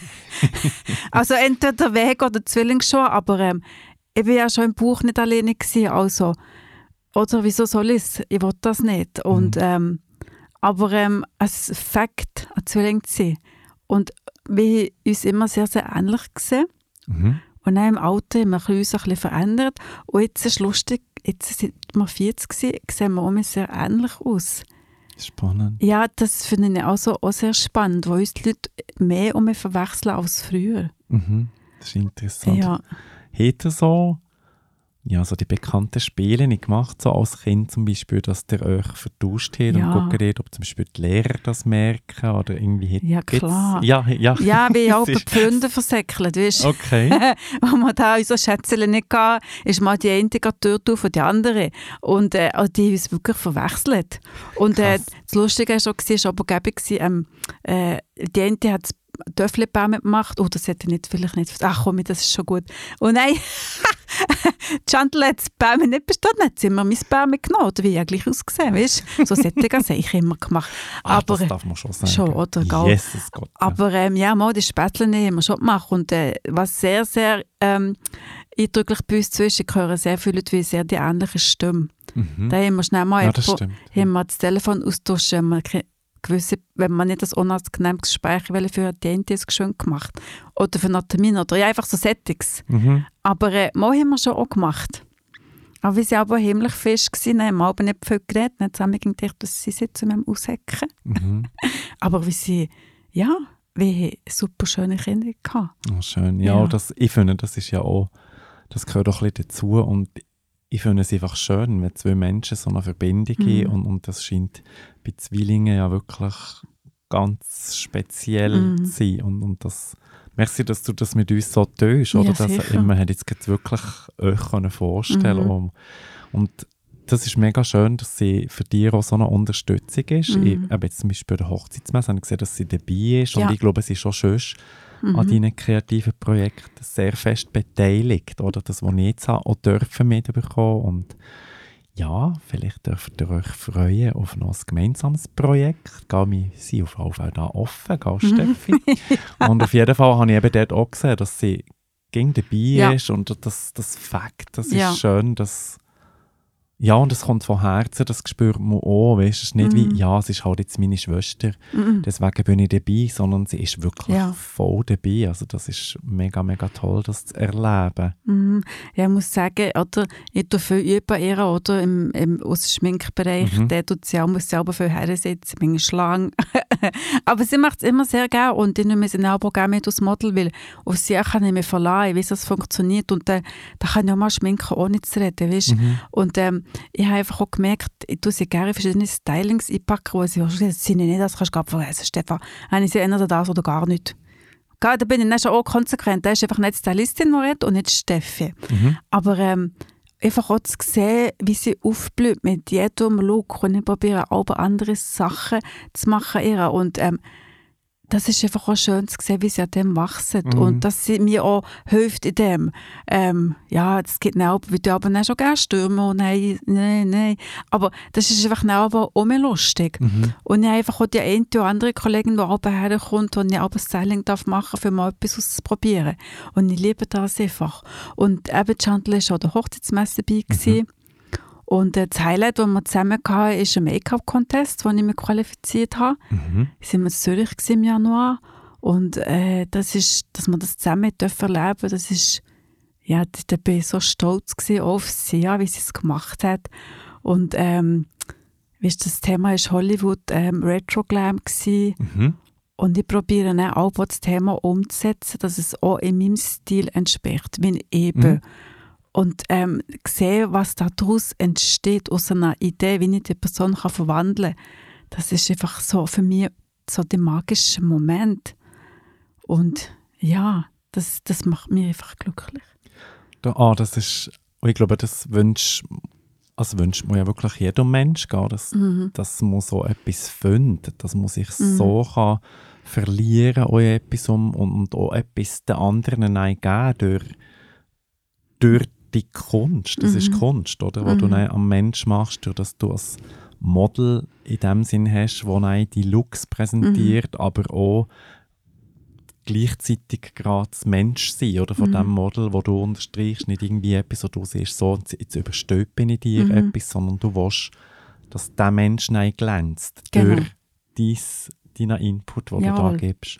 Also entweder der Weg oder der Zwilling schon, aber ähm, ich war ja schon im Bauch nicht alleine gewesen, also, oder wieso soll ich es? Ich will das nicht. Und, Mhm. ähm, aber ähm, es ist Fakt, ein Zwilling zu sein. Und wir haben uns immer sehr, sehr ähnlich gesehen. Mhm. Und dann im Alter haben wir uns ein bisschen verändert. Und jetzt ist es lustig, jetzt sind wir vierzig gewesen, sehen wir auch sehr ähnlich aus. Spannend. Ja, das finde ich auch, so, auch sehr spannend, wo uns die Leute mehr um mich verwechseln als früher. Mhm. Das ist interessant. Ja. Hat er so, ja, so die bekannten Spiele nicht gemacht, so als Kind zum Beispiel, dass ihr euch vertauscht habt Ja. und guckt, ob zum Beispiel die Lehrer das merken oder irgendwie hat, Ja, gibt's- klar. Ja, ja. Ja, wie auch Es bei ist- Pfründen versäckelt, weißt du? Okay. Wenn man da unsere Schätzchen nicht hatte, ist mal die eine die Tür auf und die andere. Und äh, also die haben uns wirklich verwechselt. Und äh, Krass. das Lustige war schon, es war aber gäbig, ähm, äh, die eine hat das Töffelbäume gemacht. Oh, das hätte ich nicht, vielleicht nicht. Ach komm, das ist schon gut. Und nein, Chantal hat das Bäume nicht bestanden, hat sie immer mein Bäume genommen. Oder wie ich eigentlich ausgesehen, weißt du? So solche habe ich immer gemacht. Ach, Aber, das darf man schon sagen. schon, oder? Gell? Jesus Gott. ja. Aber ähm, ja, mal, die Spätzle haben wir schon gemacht. Und äh, was sehr, sehr ähm, eindrücklich bei uns zwischen, ich höre sehr viele Leute, wie sehr die ähnliche Stimme. Mhm. Da haben wir schnell mal Ja, das einfach- stimmt. haben wir das Telefon austauschen, wenn wir ke- gewisse, wenn man nicht das unangenehme Gespräch wollen, für die eine ist schön gemacht. Oder für einen Termin oder ja, einfach so Settings. Mhm. Aber äh, mal haben wir schon auch gemacht. Aber wir waren aber himmlisch fest, gewesen, haben aber nicht viel geredet, nicht zusammen gedacht, dass sie sitzen mit dem Aushecken. Mhm. Aber wir sind, ja, wir haben super schöne Kinder gehabt. Oh, schön. Ja, Ja. Das, ich finde, das ist ja auch, das gehört auch ein bisschen dazu und ich finde es einfach schön, wenn zwei Menschen so eine Verbindung Mhm. haben und, und das scheint bei Zwillingen ja wirklich ganz speziell Mhm. zu sein und, und das, merci, dass du das mit uns so tust, oder? Ja, dass, sicher. man hat jetzt gerade wirklich euch können vorstellen Mhm. und, und das ist mega schön, dass sie für dich auch so eine Unterstützung ist. Mhm. Ich habe jetzt zum Beispiel bei der Hochzeitsmesse habe ich gesehen, dass sie dabei ist Ja. und ich glaube, sie ist schon schön an Mhm. deinen kreativen Projekten sehr fest beteiligt, oder? Das, was ich jetzt habe, auch dürfen mitbekommen. Und ja, vielleicht dürft ihr euch freuen auf noch ein gemeinsames Projekt. Gell, wir sind auf jeden Fall da offen, gell, Steffi? Und auf jeden Fall habe ich eben dort auch gesehen, dass sie ging dabei Ja. ist und das, das Fakt, das Ja. ist schön, dass ja, und es kommt von Herzen, das spürt man auch, weißt, es ist nicht Mhm. wie, ja, es ist halt jetzt meine Schwester, Mhm. deswegen bin ich dabei, sondern sie ist wirklich Ja. voll dabei. Also das ist mega, mega toll, das zu erleben. Mhm. Ja, ich muss sagen, oder, ich tue viel üben, eher, oder, im, im, aus dem Schminkbereich, Mhm. der tut sie auch, muss selber viel hersitzen, manchmal schlagen. Aber sie macht es immer sehr gerne und ich nehme sie auch gerne mit aufs Model, weil auf sie kann ich mich verlassen, wie es funktioniert und dann da kann ich auch mal schminken, ohne zu reden, weißt? Mhm. Und ähm, ich habe einfach auch gemerkt, ich tue sie gerne verschiedene Stylings einpacken, wo sie auch gesagt, das sind nicht, das kannst du gar vergessen, Stefan. Habe ich sie entweder das oder gar nicht. Gell, da bin ich dann schon auch konsequent. Da ist einfach nicht die Stylistin, die redet und nicht Steffi. Mhm. Aber ähm, einfach auch zu sehen, wie sie aufblüht mit jedem Look und ich probiere auch andere Sachen zu machen. Ihr. Und ähm, das ist einfach auch schön zu sehen, wie sie an dem wachsen Mhm. und dass sie mir auch hilft in dem. Ähm, ja, das geht nicht, aber wir aber schon gerne stürmen und nein, nein, nein. Aber das ist einfach nicht aber auch mehr lustig. Mhm. Und ich habe einfach auch die eine oder andere Kollegin, die auch herkommt und ich auch ein Styling darf machen, für mal etwas auszuprobieren. Und ich liebe das einfach. Und eben Chantal war auch der Hochzeitsmesse dabei. Mhm. Und das Highlight, das wir zusammen hatten, ist ein Make-up-Contest, wo ich mich qualifiziert habe. Mhm. Wir waren in Zürich im Januar. Und äh, das ist, dass wir das zusammen dürfen erleben, das ist, ja, da bin ich so stolz auf sie, ja, wie sie es gemacht hat. Und ähm, weißt, das Thema war Hollywood ähm, Retro-Glam. Mhm. Und ich probiere dann auch das Thema umzusetzen, dass es auch in meinem Stil entspricht, wie ich eben. Mhm. Und ähm, sehen, was daraus entsteht, aus einer Idee, wie ich die Person kann verwandeln kann, das ist einfach so für mich so der magische Moment. Und ja, das, das macht mich einfach glücklich. Da, ah, das ist, ich glaube, das wünscht, also wünscht man ja wirklich jedem Mensch, dass, mhm. dass man so etwas findet, dass man sich mhm. so kann verlieren kann in etwas um, und auch etwas den anderen geben durch, durch die Kunst. Das mhm. ist Kunst, oder? Was mhm. du am Mensch machst, durch dass du als Model in dem Sinn hast, wo die Looks präsentiert, mhm. aber auch gleichzeitig gerade das Menschsein oder, von mhm. dem Model, wo du unterstreichst, nicht irgendwie etwas, wo du siehst, so, jetzt überstülpe ich dir mhm. etwas, sondern du willst, dass der Mensch glänzt genau. durch dies, deinen Input, den Jawohl. Du da gibst.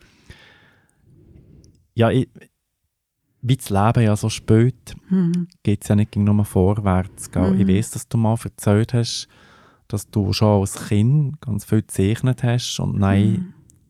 Ja, ich, wie das Leben ja so spät, mhm. geht es ja nicht nur vorwärts. Mhm. Ich weiss, dass du mal erzählt hast, dass du schon als Kind ganz viel gezeichnet hast und nein, mhm.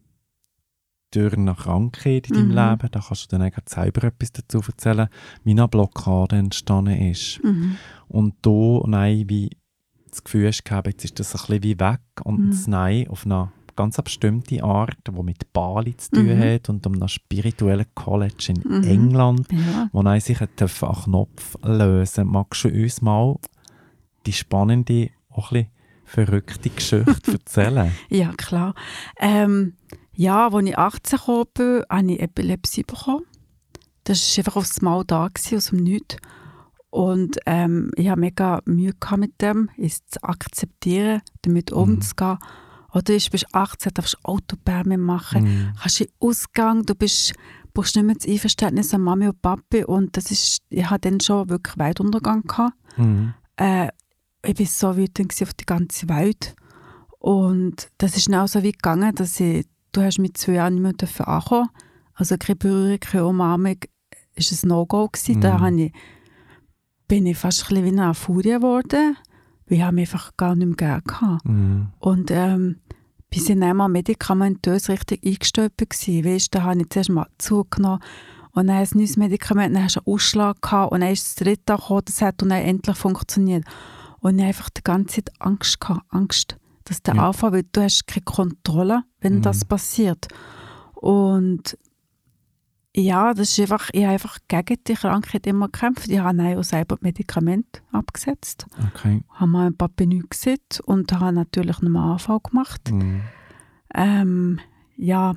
durch eine Krankheit in deinem mhm. Leben, da kannst du dann selber etwas dazu erzählen, wie eine Blockade entstanden ist. Mhm. Und du, nein, wie das Gefühl hast, jetzt ist das ein bisschen wie weg und mhm. das Nein auf eine ganz bestimmte Art, die mit Bali zu tun mhm. hat und um einem spirituellen College in mhm. England, ja. wo nein sich einen Knopf lösen. Magst du uns mal die spannende, auch ein bisschen verrückte Geschichte erzählen? Ja, klar. Ähm, Ja, als ich achtzehn bin, habe ich Epilepsie bekommen. Das war einfach aufs Mal da, aus dem Nichts. Und ähm, ich hatte mega Mühe mit dem, es zu akzeptieren, damit mhm. umzugehen. Oder du bist achtzehn, darfst Autobahn machen, mhm. kannst in den Ausgang, du bist, brauchst nicht mehr das Einverständnis an Mami und Papi. Und das ist, ich hatte dann schon wirklich Weltuntergang gehabt. Mhm. Äh, ich war so wütend auf die ganze Welt. Und das ist dann auch so weit gegangen, dass ich du hast mit zwei Jahren nicht mehr ankommen. Also keine Berührung, keine Umarmung, war ein No-Go gewesen. Mhm. Da habe ich, bin ich fast ein bisschen wie eine Furie geworden, weil ich mich einfach gar nicht mehr gerne hatte. Mhm. Und ähm, bis ich dann mal medikamentös richtig eingestellt war. Weißt, da habe ich zuerst mal zugenommen und dann ein neues Medikament, dann hast du einen Ausschlag gehabt und dann ist das dritte gekommen, das hat dann endlich funktioniert. Und ich hatte einfach die ganze Zeit Angst gehabt, Angst. Dass der ja. Anfall, weil du hast keine Kontrolle, wenn mhm. das passiert. Und ja, das ist einfach, ich habe einfach gegen die Krankheit immer gekämpft. Ich habe auch selber Medikamente abgesetzt. Okay. Habe meinem Papi nichts gesagt und habe natürlich einen Anfall gemacht. Mhm. Ähm, ja,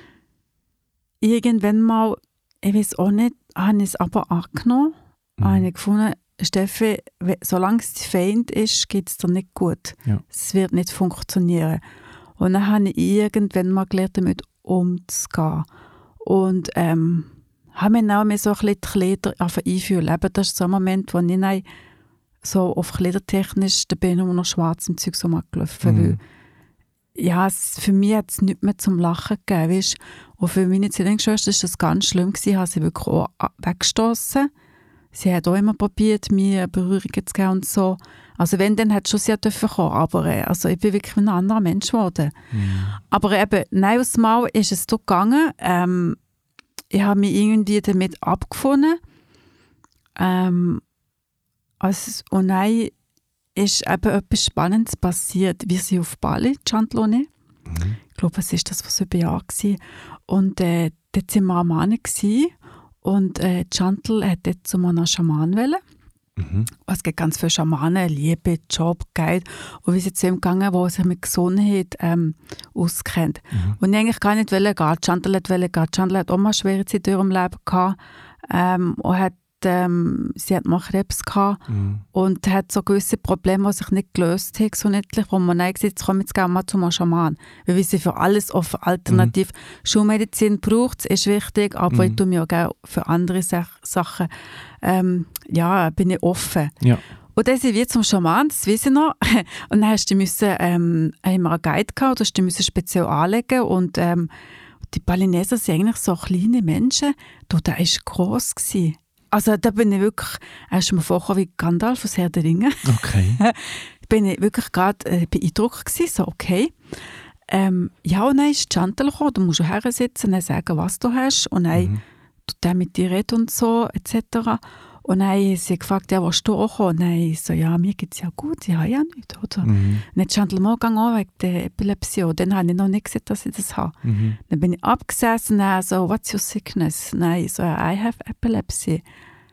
irgendwann mal, ich weiß auch nicht, habe ich es aber angenommen. Mhm. Habe ich gefunden, Steffi, solange es Feind ist, geht es dir nicht gut. Ja. Es wird nicht funktionieren. Und dann habe ich irgendwann mal gelernt, damit umzugehen. Und ähm, habe mir auch mehr so ein bisschen die Kleider einfühlen. Eben, das ist so ein Moment, wo ich dann so auf kleidertechnisch, da bin ich nur noch schwarz im Zeug so mal gelaufen. Mhm. Weil, ja, es, für mich hat es nichts mehr zum Lachen gegeben. Weißt? Und für meine Zwillingsschwester war das ganz schlimm gewesen. Ich habe sie wirklich auch weggestossen. Sie hat auch immer probiert, mir Berührungen zu geben und so. Also wenn, dann hat schon sie dürfen kommen. Aber äh, also ich bin wirklich ein anderer Mensch geworden. Mhm. Aber eben, nein, aus dem Mal ist es so gegangen. Ähm, ich habe mich irgendwie damit abgefunden. Ähm, also, und dann ist eben etwas Spannendes passiert. Wir sind auf Bali, Chantal und ich. Mhm. Ich glaube, es war das vor sieben Jahren. Und äh, dort waren wir am Mann. Und äh, Chantal hat dort zu einem Schaman wollen. Mhm. Es gibt ganz viele Schamanen, Liebe, Job, Geld. Und wie es jetzt ihm gegangen, der sich mit Gesundheit ähm, auskennt. Mhm. Und ich eigentlich gar nicht wollte gehen. Chantal wollte gehen. Chantal hat auch mal schwere Zeit in ihrem Leben gehabt. Ähm, und hat, ähm, sie hat mal Krebs gehabt. Mhm. Und hat so gewisse Probleme, die sich nicht gelöst haben, gesundheitlich, wo man dann gesagt hat, komm jetzt gehen wir zu einem Schaman. Wir wissen für alles offen, alternativ. Mhm. Schulmedizin braucht es, ist wichtig, aber Mhm. ich tue mir auch gerne für andere Sach- Sachen, ähm, ja, bin ich offen. Ja. Und dann sind wir zum Schaman, das weiß ich noch. Und dann hast du müssen, ähm, haben wir einen Guide gehabt, da musst du speziell anlegen. Und ähm, die Balineser sind eigentlich so kleine Menschen. Du, der war gross gewesen. Also da bin ich wirklich, er ist mir vorgekommen wie Gandalf aus Herr der Ringe. Okay. bin ich wirklich gerade äh, beeindruckt gewesen, so okay. Ähm, ja, und dann ist Chantal gekommen, du musst her sitzen und sagen, was du hast. Und dann Mhm. tut er mit dir reden und so, et cetera. Und dann haben sie gefragt, ja, willst du auch kommen? Und dann ich so, ja, mir geht es ja gut, ich habe ja nichts, oder? Mhm. Und dann Chantal morgen an wegen der Epilepsie. Und dann habe ich noch nicht gesehen, dass ich das habe. Mhm. Dann bin ich abgesessen und dann so, what's your sickness? Und dann ich so, I have epilepsy.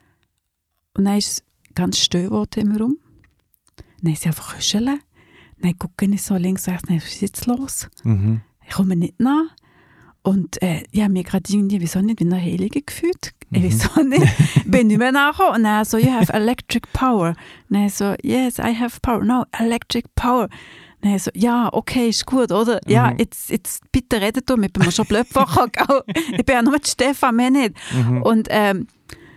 Und dann ist es ganz still geworden im Raum. Dann ist sie einfach kuscheln. Dann gucke ich so links und rechts, was ist jetzt los? Mhm. Ich komme nicht nach. Und äh, ich habe mich gerade irgendwie, wieso nicht, wie eine Heilige gefühlt. Ich Mhm. weiß auch nicht. Bin nicht mehr nachgekommen. Und dann so, you have electric power. Und dann so, yes, I have power. No, electric power. Und dann so, ja, okay, ist gut, oder? Ja, Mhm. jetzt, jetzt bitte redet um. Ich bin mir schon blöd vorgekommen. Ich bin ja nur mit Stefan, mehr nicht. Mhm. Und ähm,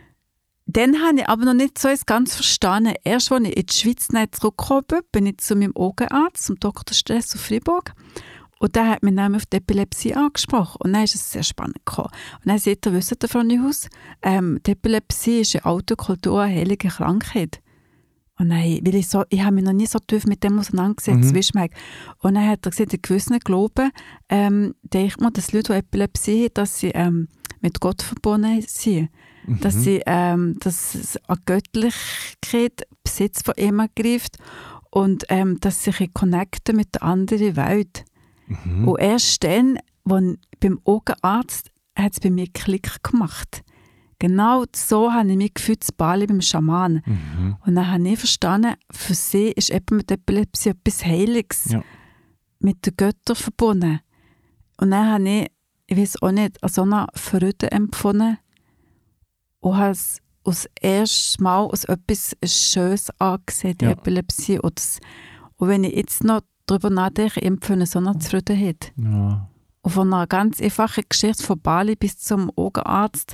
dann habe ich aber noch nicht so ganz verstanden. Erst, als ich in die Schweiz zurückgekommen bin, bin ich zu meinem Augenarzt, zum Doktor Stress auf Freiburg. Und der hat mich dann auf die Epilepsie angesprochen. Und dann ist es sehr spannend gekommen. Und dann sagt er, wisst ihr, Frau Neuhaus, ähm, die Epilepsie ist eine Autokultur, eine heilige Krankheit. Und dann, weil ich, so, ich habe mich noch nie so tief mit dem auseinandergesetzt, Mhm. weißt du, und dann hat er gesagt, in gewissen Glauben ähm, denkt man, dass Leute, die Epilepsie haben, dass sie ähm, mit Gott verbunden sind. Mhm. Dass, sie, ähm, dass es an Göttlichkeit Besitz von ihm ergreift und ähm, dass sie sich connecten mit der anderen Welt. Mhm. Und erst dann, als beim Augenarzt, hat es bei mir Klick gemacht. Genau so habe ich mich gefühlt in Bali beim Schaman. Mhm. Und dann habe ich verstanden, für sie ist eben mit Epilepsie etwas Heiliges, Ja. mit den Göttern verbunden. Und dann habe ich, ich weiß auch nicht, so eine Freude empfunden und habe es als erstes Mal als etwas Schönes angesehen, die Ja. Epilepsie. Und, das, und wenn ich jetzt noch darüber nachdenke, ich empfinde so eine Zufriedenheit. Ja. Und von einer ganz einfachen Geschichte von Bali bis zum Augenarzt.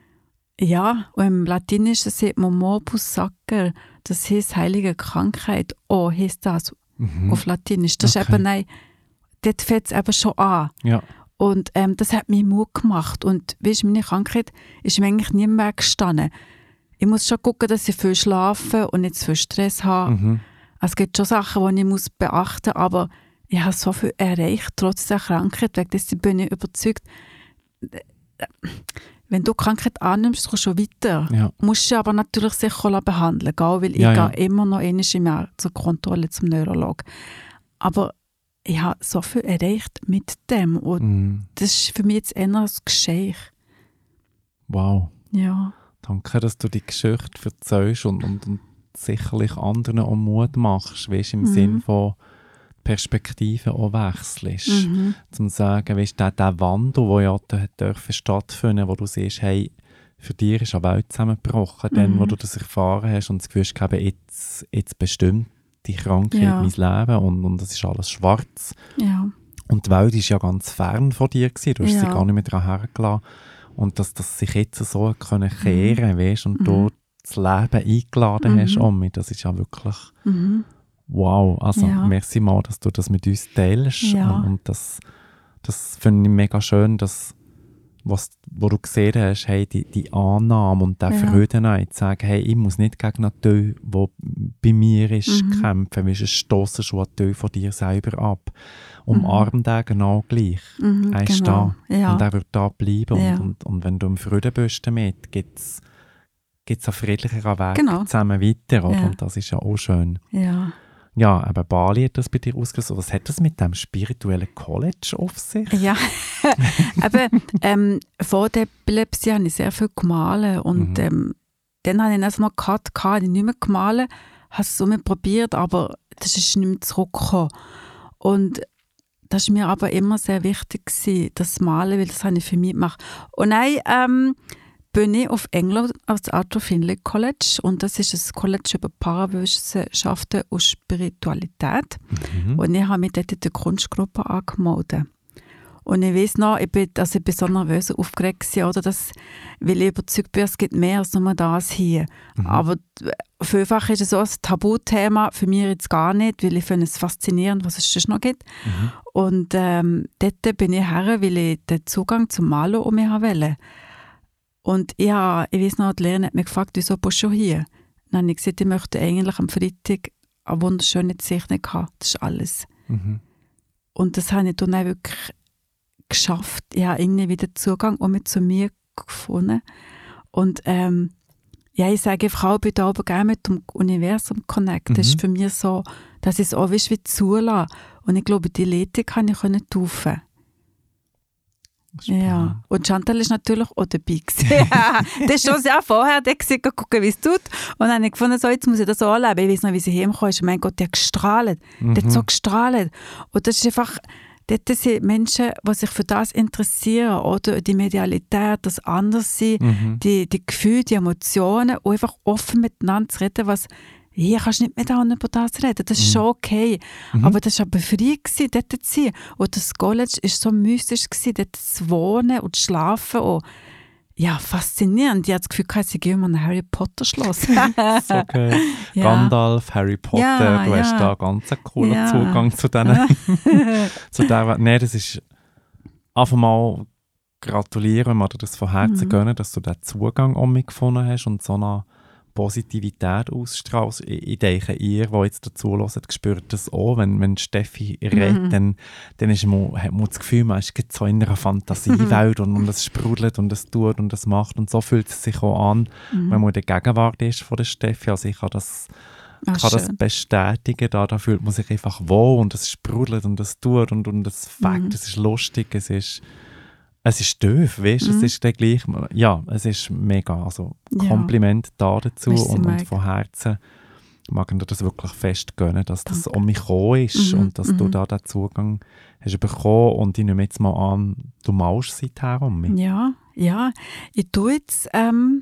Ja, und im Latinischen sagt man Morbus Sacer, das heisst heilige Krankheit. Oh, heisst das Mhm. auf Latinisch. Das Okay. ist eben, nein, dort fängt es eben schon an. Ja. Und ähm, das hat mir Mut gemacht. Und weißt, meine Krankheit ist mir eigentlich nie mehr gestanden. Ich muss schon gucken, dass ich viel schlafe und nicht zu viel Stress habe. Mhm. Es gibt schon Sachen, die ich muss beachten muss, aber ich habe so viel erreicht, trotz der Krankheit. Wegen dessen bin ich überzeugt, wenn du Krankheit annimmst, kommst du schon weiter. Ja. Du musst dich aber natürlich sicher behandeln, gell? Weil Ja, ich ja. gehe immer noch einmal im Jahr zur Kontrolle zum Neurolog. Aber ich habe so viel erreicht mit dem und Mhm. das ist für mich jetzt eher ein Geschenk. Wow. Ja. Danke, dass du die Geschichte erzählst und, und, und sicherlich anderen auch Mut machst, weißt, im Mhm. Sinn von Perspektiven auch wechselst. Mhm. Zum zu sagen, weißt, der, der Wandel, der ja da hat dürfen stattfinden, wo du siehst, hey, für dich ist eine Welt zusammengebrochen, dann, Mhm. wo du das erfahren hast und das Gefühl hast, eben, jetzt, jetzt bestimmt die Krankheit Ja. mein Leben und, und das ist alles schwarz. Ja. Und die Welt war ja ganz fern von dir gewesen. Du hast Ja. sie gar nicht mehr daran hergelassen. Und dass das sich jetzt so können kehren, weißt, und Mhm. du das Leben eingeladen Mhm. hast, um mich, das ist ja wirklich Mhm. wow. Also Ja. merci mal, dass du das mit uns teilst. Ja. Und, und das, das finde ich mega schön, dass was, wo du gesehen hast, hey, die, die Annahme und der Ja. Freude, zu sagen, hey, ich muss nicht gegen einen Teil, der bei mir ist, Mhm. kämpfen, weil es stossen schon einen Teil von dir selber ab. Umarm den genau gleich. Mhm. Er ist Genau. da Ja. und er wird da bleiben. Ja. Und, und, und wenn du im Frieden bist damit, gibt es einen friedlicheren Weg Genau. zusammen weiter. Oder? Ja. Und das ist ja auch schön. Ja. Ja, aber Bali hat das bei dir ausgelöst. Was hat das mit dem spirituellen College auf sich? Ja, aber ähm, vor der Epilepsie habe ich sehr viel gemalt und Mhm. ähm, dann hatte ich also noch Cut, gehabt, habe ich nicht mehr gemalt, habe es so mal probiert, aber das ist nicht mehr zurückgekommen. Und das war mir aber immer sehr wichtig, gewesen, das Malen, weil das habe ich für mich gemacht. Und dann ähm, bin ich auf England aufs Arthur Findlay College und das ist ein College über Parawissenschaften und Spiritualität. Mhm. Und ich habe mich dort in der Kunstgruppe angemeldet. Und ich weiss noch, ich bin, also ich bin so nervös und aufgeregt gewesen, oder, dass, weil ich überzeugt bin, es gibt mehr als nur das hier. Mhm. Aber vielfach ist es so ein Tabuthema, für mich jetzt gar nicht, weil ich finde es faszinierend, was es sonst noch gibt. Mhm. Und ähm, dort bin ich her, weil ich den Zugang zum Malen um mich wollte. Und ja, ich weiss noch, die Lehrerin hat mich gefragt, wieso bist du hier? Dann habe ich gesagt, ich möchte eigentlich am Freitag eine wunderschöne Zeichnung haben. Das ist alles. Mhm. Und das habe ich dann auch wirklich geschafft. Ich habe irgendwie wieder Zugang um mich zu mir gefunden. Und ähm, ja, ich sage einfach auch, ich bin da oben gerne mit dem Universum connect. Mhm. Das ist für mich so, dass ich es auch wie zulasse. Und ich glaube, die Leitung kann ich taufen. Ja, und Chantal ist natürlich auch dabei. Das ist schon sehr vorher, der gesagt, gucken, wie es tut. Und dann habe ich gefunden, so, jetzt muss ich das auch erleben. Ich weiß noch, wie sie heimgekommen ist. Mein Gott, der hat gestrahlt. Mhm. Der hat so gestrahlt. Und das ist einfach, dort sind Menschen, die sich für das interessieren, oder die Medialität, das Anderssein, mhm. die, die Gefühle, die Emotionen, und einfach offen miteinander zu reden, was hier kannst du nicht mehr über das reden, das ist mhm. schon okay. Mhm. Aber das war aber frei, dort zu sein. Und das College war so mystisch, dort zu wohnen und zu schlafen. Und ja, faszinierend. Ich hatte das Gefühl, ich gehe in ein Harry Potter Schloss. So geil. Ja. Gandalf, Harry Potter, ja, du ja. hast da ganz einen coolen ja. Zugang zu denen. zu der, nee, das ist einfach mal gratulieren, wir dir das von Herzen mhm. gönnen, dass du diesen Zugang um mich gefunden hast und so eine Positivität ausstrahlst. Ich denke, ihr, die jetzt dazu hört, spürt das auch. Wenn, wenn Steffi redet, mhm. dann, dann ist man, hat man das Gefühl, man ist so in einer Fantasiewelt und, und es sprudelt und es tut und es macht. Und so fühlt es sich auch an, mhm. wenn man in der Gegenwart ist von der Steffi. Also ich kann das, Ach, kann das bestätigen. Da, da fühlt man sich einfach wohl und es sprudelt und es tut und, und es fängt, mhm. es ist lustig, es ist Es ist doof, weißt du, mhm. es ist der gleich, ja, es ist mega, also Kompliment ja. da dazu und, und von Herzen mag ich dir das wirklich fest gönnen, dass Danke. Das um mich gekommen ist mhm. und dass mhm. du da den Zugang hast bekommen und ich nehme jetzt mal an, du malst seither um mich. Ja, ja, ich tue jetzt ähm,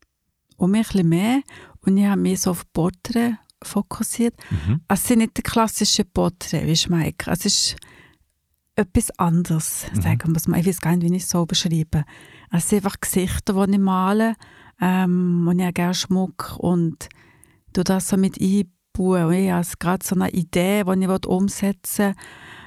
um mich ein bisschen mehr und ich habe mich so auf Porträts fokussiert. Mhm. Es sind nicht die klassischen Porträts, wie ich meine, es ist etwas anderes, mhm. sagen wir es mal. Ich weiß gar nicht, wie ich es so beschreibe. Es sind einfach Gesichter, die ich male, ähm, und ich habe gerne Schmuck und du das so mit einbauen. Und ich habe gerade so eine Idee, die ich umsetzen will.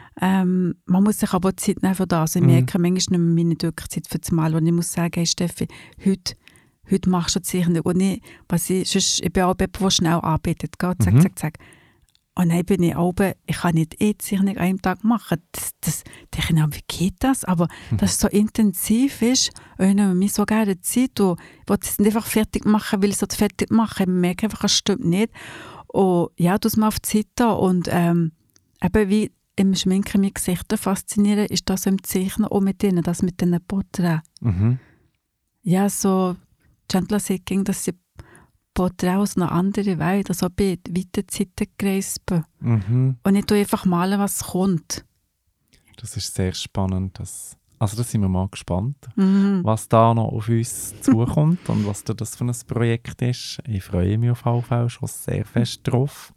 Ähm, man muss sich aber Zeit nehmen für das. Ich mhm. merke manchmal nicht mehr meine Zeit für das Malen. Und ich muss sagen, hey Steffi, heute, heute machst du die Zeichnung. Und ich, was ich, sonst, ich bin auch jemand, der schnell arbeitet. Zack, mhm. zack, zack. Und dann bin ich oben, ich kann nicht eh Zeichnung an einem Tag machen. Das, das, ich denke, wie geht das? Aber mhm. dass es so intensiv ist, und ich nehme mir so gerne Zeit. Und ich will es nicht einfach fertig machen, weil ich es fertig mache. Ich merke einfach, es stimmt nicht. Und ja, du musst mal auf die Seite. Und ähm, eben wie im Schminken meine Gesichter faszinieren, ist das im Zeichnen auch mit denen, das mit diesen Porträts. Mhm. Ja, so Chandler sagt, dass sie Porträt aus einer anderen Welt, also ob ich weite Zeiten gereist bin. Mhm. Und ich tue einfach malen, was kommt. Das ist sehr spannend. Das, also da sind wir mal gespannt, mhm. was da noch auf uns zukommt und was das für ein Projekt ist. Ich freue mich auf jeden Fall schon sehr fest drauf.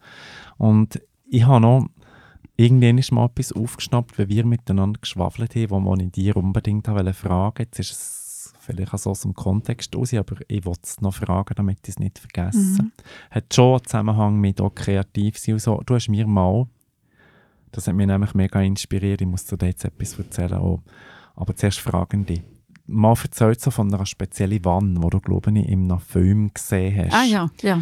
Und ich habe noch irgendwann ist mal etwas aufgeschnappt, wenn wir miteinander geschwafelt haben, wo man dir unbedingt fragen wollte. Jetzt ist es vielleicht auch so aus dem Kontext raus, aber ich wollte es noch fragen, damit ich es nicht vergesse. Mhm. Hat schon einen Zusammenhang mit auch kreativ sein und so. Du hast mir mal, das hat mich nämlich mega inspiriert, ich muss dir jetzt etwas erzählen auch, aber zuerst fragen dich. Mal erzählt so von einer speziellen Wanne, die du, glaube ich, in einem Film gesehen hast. Ah ja, ja.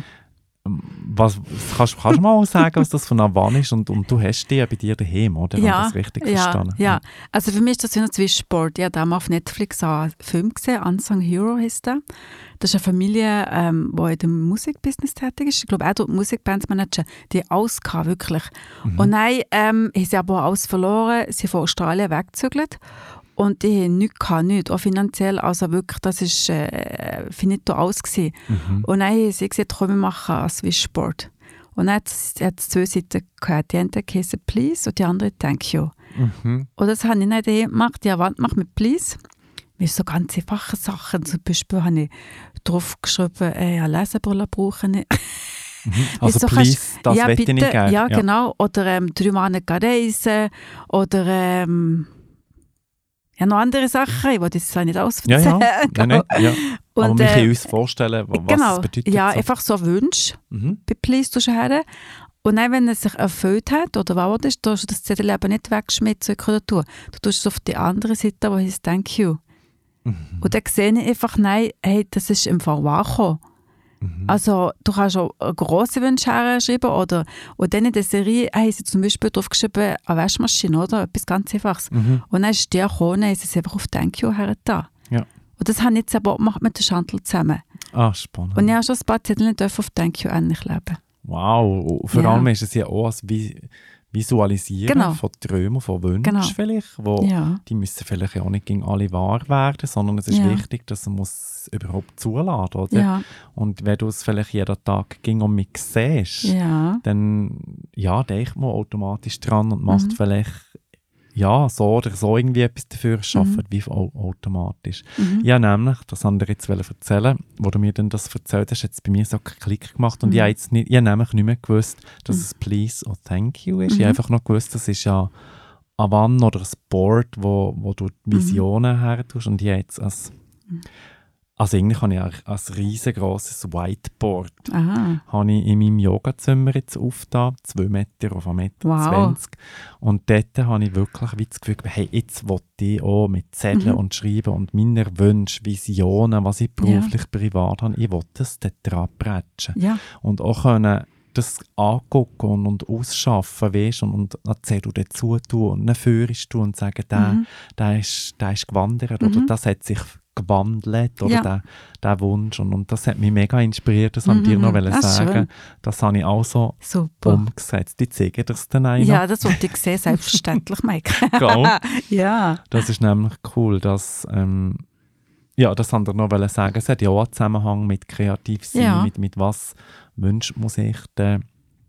Was, kannst, kannst du mal sagen, was das für eine Wanne ist? Und, und du hast die ja bei dir daheim, oder? Ja, habe ich das richtig ja, verstanden? Ja, also für mich ist das wie ein Zwischensport. Ich habe da mal auf Netflix einen Film gesehen, Unsung Hero heisst der. Das ist eine Familie, ähm, die in dem Musikbusiness tätig ist. Ich glaube, auch dort Musikbands managen, die haben alles gehabt, wirklich. Mhm. Und dann ähm, haben sie aber alles verloren, sie sind von Australien weggezügelt. Und die haben nichts gehabt, nichts, auch finanziell. Also wirklich, das war äh, finito alles gewesen. Mhm. Und dann haben sie gesagt, komm, wir machen einen Swisssport. Und dann hat es zwei Seiten gehabt. Die eine geheißen «Please» und die andere «Thank you». Mhm. Und das habe ich nicht gemacht. Die Wand macht mit «Please». Mit so ganz einfachen Sachen. Zum Beispiel habe ich drauf geschrieben, äh, eine Lesebrille brauche ich. Mhm. Also so «Please», kannst, das ja, bitte, ich gerne. Ja, ja, genau. Oder ähm, «Drei Monate reisen». Oder ähm, ja, noch andere Sachen. Ich will das nicht ausverzeihen. Ja, ja. ja, nicht, ja. Und, aber wir können äh, uns vorstellen, was genau, es bedeutet. Ja, so. einfach so Wünsche. Mhm. Bei «Please» tust du her. Und dann, wenn es sich erfüllt hat, oder was ist, tust du das Zettel eben nicht wegschmissen oder tun. Du tust es auf die andere Seite, wo heißt «Thank you». Mhm. Und dann sehe ich einfach, nein, hey, das ist im Fall wahrgekommen. Mhm. Also du kannst auch grosse Wünsche herschreiben oder und dann in der Serie haben sie zum Beispiel drauf geschrieben, eine Waschmaschine oder etwas ganz Einfaches. Mhm. Und dann ist der gekommen, haben sie es einfach auf «Thank you» hergetan. Ja. Und das habe ich jetzt aber auch gemacht mit der Chantal zusammen. Ah, spannend. Und ich habe schon ein paar Zettel auf «Thank you» ähnlich leben. Wow, vor ja. allem ist es ja auch als Visualisieren genau. von Träumen, von Wünschen genau. vielleicht, wo ja. die müssen vielleicht auch nicht gegen alle wahr werden, sondern es ist ja. wichtig, dass man es überhaupt zuladen, oder? Ja. Und wenn du es vielleicht jeden Tag ging um mich siehst, ja. dann ja, denkt man automatisch dran und macht mhm. vielleicht ja, so oder so irgendwie etwas dafür schaffen, mhm. wie automatisch. Mhm. Ja, nämlich, das wollte ich jetzt erzählen, wo du mir dann das erzählt hast, hat es bei mir so einen Klick gemacht und mhm. ich habe jetzt nicht, ich habe nämlich nicht mehr gewusst, dass mhm. es «Please» oder «Thank you» ist. Mhm. Ich habe einfach noch gewusst, das ist ja ein Wann oder ein Board, wo, wo du die Visionen mhm. her tust und ich habe jetzt als mhm. Also eigentlich habe ich ein riesengroßes Whiteboard habe ich in meinem Yogazimmer jetzt aufgetan, zwei Meter auf einen Meter wow. zwanzig. Und dort habe ich wirklich wie das Gefühl, hey, jetzt will ich auch mit Zetteln mhm. und Schreiben und meine Wünsche, Visionen, was ich beruflich, ja. privat habe, ich will das dort dran bretschen. Ja. Und auch können das angucken und, und ausschaffen, weißt, und, und einen Zettel dazu tun und einen führst du und sagen, der, mhm. der, ist, der ist gewandert mhm. oder das hat sich gewandelt oder ja. der, der Wunsch und, und das hat mich mega inspiriert, das wollte ich dir noch das sagen. Schön. Das habe ich auch so Super. umgesetzt. Ich zeige dir das dann ein. Ja, das wollte ich sehen, selbstverständlich, Mike. ja. Das ist nämlich cool, dass ähm, ja, das wollte ich noch sagen. Es hat ja auch einen Zusammenhang mit Kreativsein, ja. mit, mit was wünscht man sich denn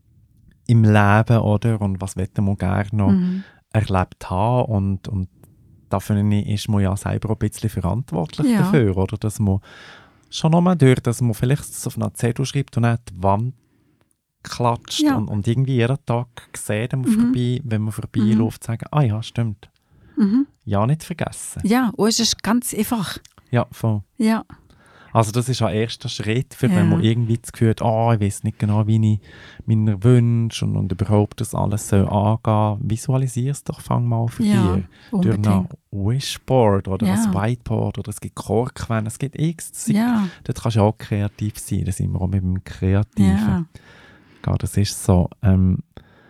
im Leben, oder? Und was möchte man gerne noch mhm. erlebt haben und, und dafür ist man ja selber ein bisschen verantwortlich ja. dafür, oder? Dass man schon nochmal durch, dass man vielleicht auf einer Zettel schreibt und nicht die Wand klatscht ja. und, und irgendwie jeden Tag sieht, wenn man, mhm. vorbei, wenn man vorbeiläuft, mhm. sagen, ah ja, stimmt. Mhm. Ja, nicht vergessen. Ja, und es ist ganz einfach. Ja, voll. Ja. Also das ist ein erster Schritt, für ja. wenn man irgendwie das Gefühl hat, oh, ich weiß nicht genau, wie ich meine Wünsche und, und überhaupt das alles soll angehen. Visualisiere es doch, fang mal für ja, dich. Unbedingt. Durch ein Wishboard oder ja. ein Whiteboard oder es gibt Korkwände, es gibt X. Ja. Dort kannst du auch kreativ sein, da sind wir auch mit dem Kreativen. Ja. Ja, das ist so. Ähm,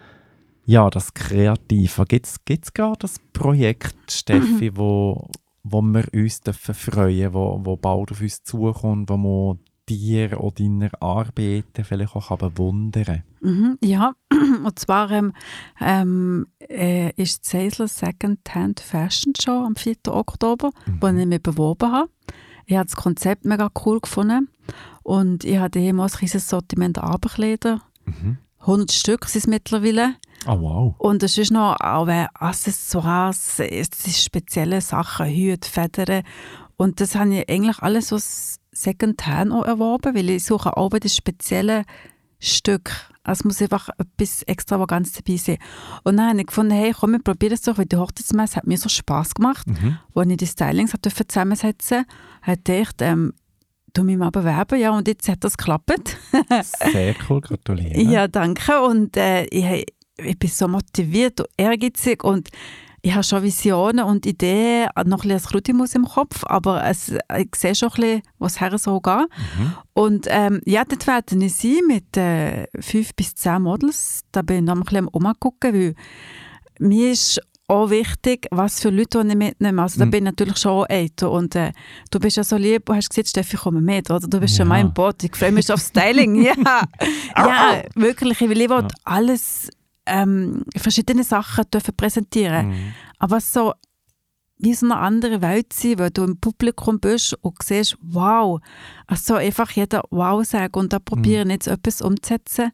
ja, das Kreative. Gibt es gerade das Projekt, Steffi, mhm. wo wo wir uns freuen dürfen, wo, wo bald auf uns zukommt, wo man dir oder deiner Arbeiten vielleicht auch bewundern kann? Mhm, ja, und zwar ähm, ähm, äh, ist die Seisler Second-Hand Fashion Show am vierten Oktober, mhm. wo ich mich beworben habe. Ich habe das Konzept mega cool gefunden und ich habe hier ein riesiges Sortiment an Abendkleider. Mhm. hundert Stück sind es mittlerweile. Oh, wow. Und es ist noch auch Accessoires, es sind spezielle Sachen, Hüte, Federn. Und das habe ich eigentlich alles so Secondhand auch erworben, weil ich suche auch das spezielle Stück. Es muss einfach etwas Extravagantes dabei sein. Und dann habe ich gefunden, hey, komm, wir probieren es doch, weil die Hochzeitsmesse hat mir so Spass gemacht. Mhm. Als ich die Stylings zusammensetzen durfte, habe ich gedacht, ähm, du mich mal bewerben, ja, und jetzt hat das geklappt. Sehr cool, gratuliere. Ja, danke. Und äh, ich, ich bin so motiviert und ehrgeizig und ich habe schon Visionen und Ideen, noch ein bisschen das Krutimus im Kopf, aber es, ich sehe schon ein bisschen, was her so geht. Mhm. Und ähm, ja, dort werde ich sein mit äh, fünf bis zehn Models. Da bin ich noch ein bisschen umgucken, weil mir ist auch wichtig, was für Leute ich mitnehme. Also da Mhm. bin ich natürlich schon älter und äh, du bist ja so lieb, du hast gesagt, Steffi, komm mit, oder? Du bist Ja. schon mein Boot, ich freue mich auf Styling. Ja, ja wirklich, ich will lieber Ja. alles, ähm, verschiedene Sachen dürfen präsentieren. Mhm. Aber so wie so eine andere Welt sein, weil du im Publikum bist und siehst, wow, also einfach jeder wow sagt und da probiere ich jetzt etwas umzusetzen,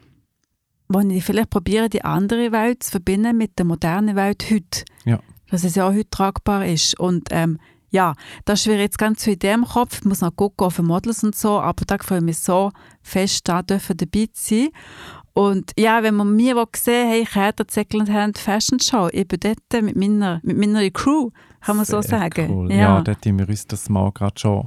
wo ich vielleicht probiere, die andere Welt zu verbinden mit der modernen Welt heute. Ja. Dass es ja auch heute tragbar ist. Und ähm, ja, das schwirrt jetzt ganz viel in dem Kopf. Ich muss noch gucken auf die Models und so, aber da freue ich mich so fest, da dürfen dabei zu sein. Und ja, wenn man mir sehen hey, ich habe die Secondhand Fashion Show, ich bin dort mit meiner, mit meiner Crew, kann man so Sehr sagen. Cool. Ja, Ja, dort müssen wir uns das mal gerade schon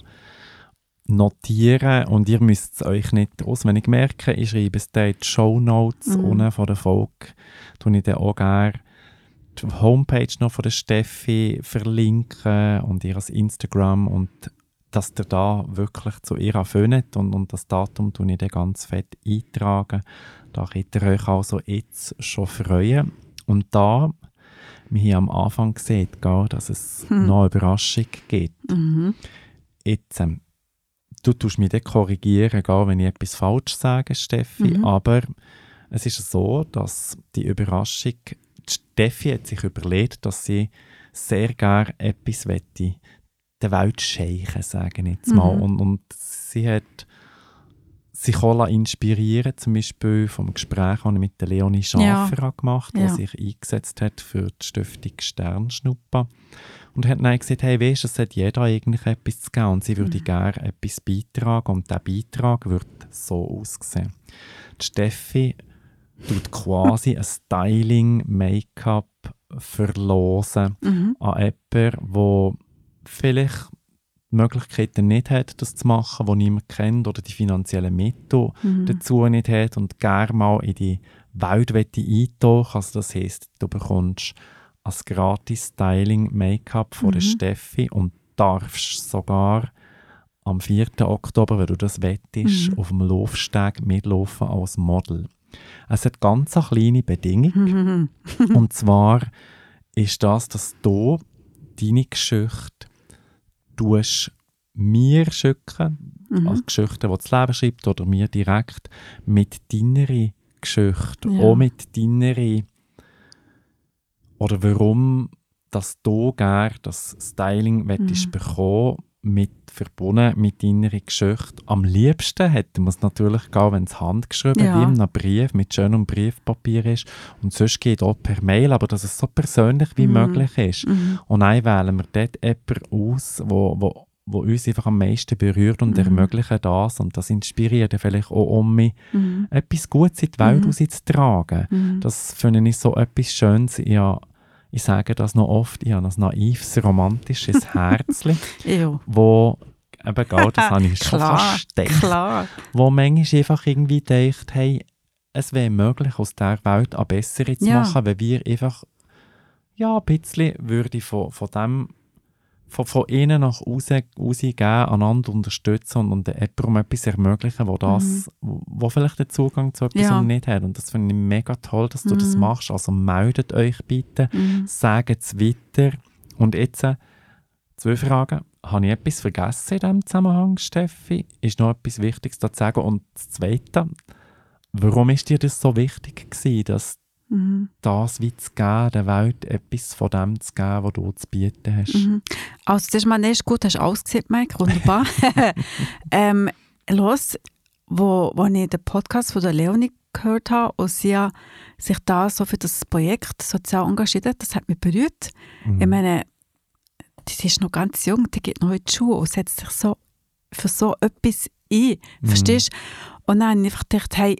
notieren und ihr müsst es euch nicht auswendig merken. Ich schreibe es dann in die Shownotes Mhm. unten von der Folge. Tue ich dann auch gerne die Homepage noch von der Steffi verlinken und ihr Instagram und dass ihr da wirklich zu ihr findet und, und das Datum tue ich dann ganz fett eintragen. Da könnt ihr euch also jetzt schon freuen. Und da, wir haben am Anfang gesehen, gell, dass es Hm. noch eine Überraschung gibt. Mhm. Jetzt, ähm, du tust mich dann korrigieren, gell, wenn ich etwas falsch sage, Steffi, Mhm. aber es ist so, dass die Überraschung, die Steffi hat sich überlegt, dass sie sehr gerne etwas wette, der Welt scheichen, sagen jetzt mal. Mhm. Und, und sie hat sich auch inspirieren, zum Beispiel vom Gespräch, das ich mit der Leonie Schafer Ja. gemacht habe, Ja. die sich eingesetzt hat für die Stiftung Sternschnuppe. Und hat dann gesagt, hey, weisst du, es hat jeder eigentlich etwas zu geben und sie würde Mhm. gerne etwas beitragen und dieser Beitrag wird so aussehen. Die Steffi tut quasi ein Styling, Make-up verlosen Mhm. an jemanden, der vielleicht die Möglichkeiten nicht hat, das zu machen, die niemand kennt oder die finanziellen Mittel Mhm. dazu nicht hat und gerne mal in die Welt eintauchen. Also das heisst, du bekommst als gratis Styling Make-up von der Mhm. Steffi und darfst sogar am vierten Oktober, wenn du das wettest, Mhm. auf dem Laufsteg mitlaufen als Model. Es hat ganz eine kleine Bedingung. Mhm. Und zwar ist das, dass du deine Geschichte tust mir schicken, Mhm. als Geschichte, die das Leben schreibt, oder mir direkt mit deiner Geschichte, Ja. auch mit deiner, oder warum dass du gerne das Styling möchtest Mhm. bekommen, mit, verbunden mit deiner Geschichte. Am liebsten hätte man es natürlich gehen, wenn es handgeschrieben, Ja. wie in einem Brief, mit schönem Briefpapier ist. Und sonst geht auch per Mail, aber dass es so persönlich wie Mhm. möglich ist. Mhm. Und dann wählen wir dort jemanden aus, wo, wo, wo uns einfach am meisten berührt und Mhm. ermöglichen das. Und das inspiriert dann vielleicht auch um mich, Mhm. etwas Gutes in die Welt Mhm. rauszutragen. Mhm. Das finde ich so etwas Schönes. Ja, ich sage das noch oft, ich habe ein naives, romantisches Herzchen, Ja. wo, eben, gell, das habe ich schon Klar, fast gedacht, klar. wo manchmal einfach irgendwie denkt, hey, es wäre möglich, aus dieser Welt eine bessere zu Ja. machen, wenn wir einfach, ja, ein bisschen würde von, von dem, von, von innen nach außen rausgeben, einander unterstützen und, und jemandem etwas ermöglichen, wo, das, wo, wo vielleicht den Zugang zu etwas Ja. nicht hat. Und das finde ich mega toll, dass du das Mhm. machst. Also meldet euch bitte, Mhm. sagt es weiter. Und jetzt äh, zwei Fragen. Habe ich etwas vergessen in diesem Zusammenhang, Steffi? Ist noch etwas Wichtiges da zu sagen? Und das Zweite, warum ist dir das so wichtig gewesen, dass Mhm. das wie zu geben, der Welt etwas von dem zu geben, was du zu bieten hast? Mhm. Also das ist mal nicht gut, hast du alles gesehen, Mike, wunderbar. ähm, los, wo, wo ich den Podcast von der Leonie gehört habe und sie ja sich da so für das Projekt sozial engagiert hat, das hat mich berührt. Mhm. Ich meine, die ist noch ganz jung, die geht noch in die Schule und setzt sich so für so etwas ein, Mhm. verstehst du? Und dann habe ich einfach gedacht, hey,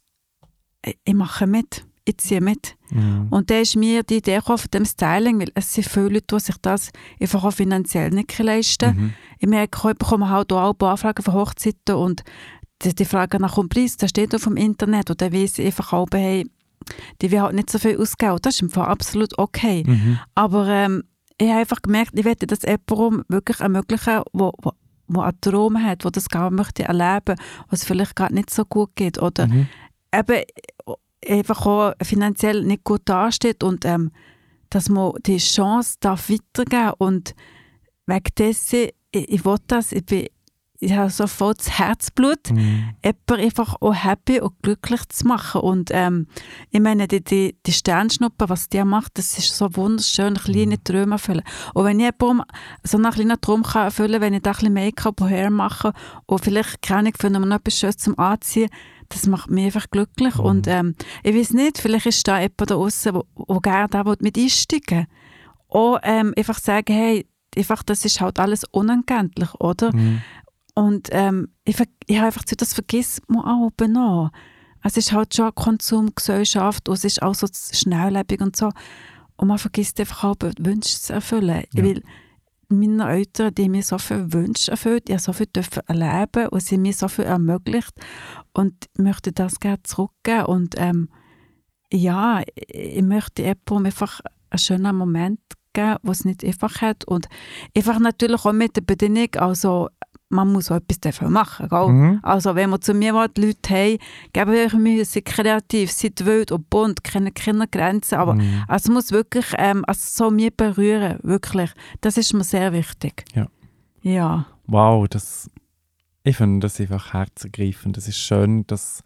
ich- ich mache mit, ich ziehe mit. Mhm. Und dann ist mir die Idee gekommen von dem Styling, weil es sind viele Leute, die sich das einfach auch finanziell nicht leisten können. Mhm. Ich merke, ich bekomme halt auch alle Anfragen von Hochzeiten und die, die Frage nach dem Preis, das steht auf dem Internet und dann weiss ich einfach auch, hey, die will halt nicht so viel ausgeben. Und das ist im Fall absolut okay. Mhm. Aber ähm, ich habe einfach gemerkt, ich möchte das jemandem wirklich ermöglichen, wo, wo, wo einen Traum hat, wo das gerne möchte erleben, was vielleicht gerade nicht so gut geht oder Mhm. eben einfach auch finanziell nicht gut dasteht und ähm, dass man die Chance darf weitergeben und wegen dessen, ich, ich will das, ich bin ich habe sofort das Herzblut, Mhm. jemanden einfach auch happy und glücklich zu machen. Und ähm, ich meine, die, die, die Sternschnuppe, was die macht, das ist so wunderschön, kleine Träume erfüllen. Und wenn ich jemandem so einen kleinen Traum kann erfüllen, wenn ich da ein bisschen Make-up und Hair mache und vielleicht keine Ahnung, finde, noch etwas Schönes zum Anziehen, das macht mich einfach glücklich. Mhm. Und ähm, ich weiß nicht, vielleicht ist da jemand da draussen, wo, wo gerne da mit einsteigen will. Auch ähm, einfach sagen, hey, einfach, das ist halt alles unentgeltlich, oder? Mhm. Und ähm, ich, ver- ich habe einfach gesagt, das vergisst man auch noch. Es ist halt schon eine Konsumgesellschaft und es ist auch so schnelllebig und so. Und man vergisst einfach auch, Wünsche zu erfüllen. Ja. Weil meine Eltern, die mir so viele Wünsche erfüllt, ich so viel dürfen erleben und sie mir so viel ermöglicht. Und ich möchte das gerne zurückgeben. Und ähm, ja, ich möchte jemandem einfach einen schönen Moment geben, den es nicht einfach hat. Und einfach natürlich auch mit der Bedingung, also man muss auch etwas dafür machen. Gell? Mhm. Also wenn man zu mir will, die Leute haben, geben euch Mühe, seid kreativ, seid wild und bunt, kennen keine Grenzen. Aber Mhm. also es muss wirklich ähm, also so mich berühren, wirklich. Das ist mir sehr wichtig. Ja. Ja. Wow, das, ich finde das einfach herzergreifend. Das ist schön, dass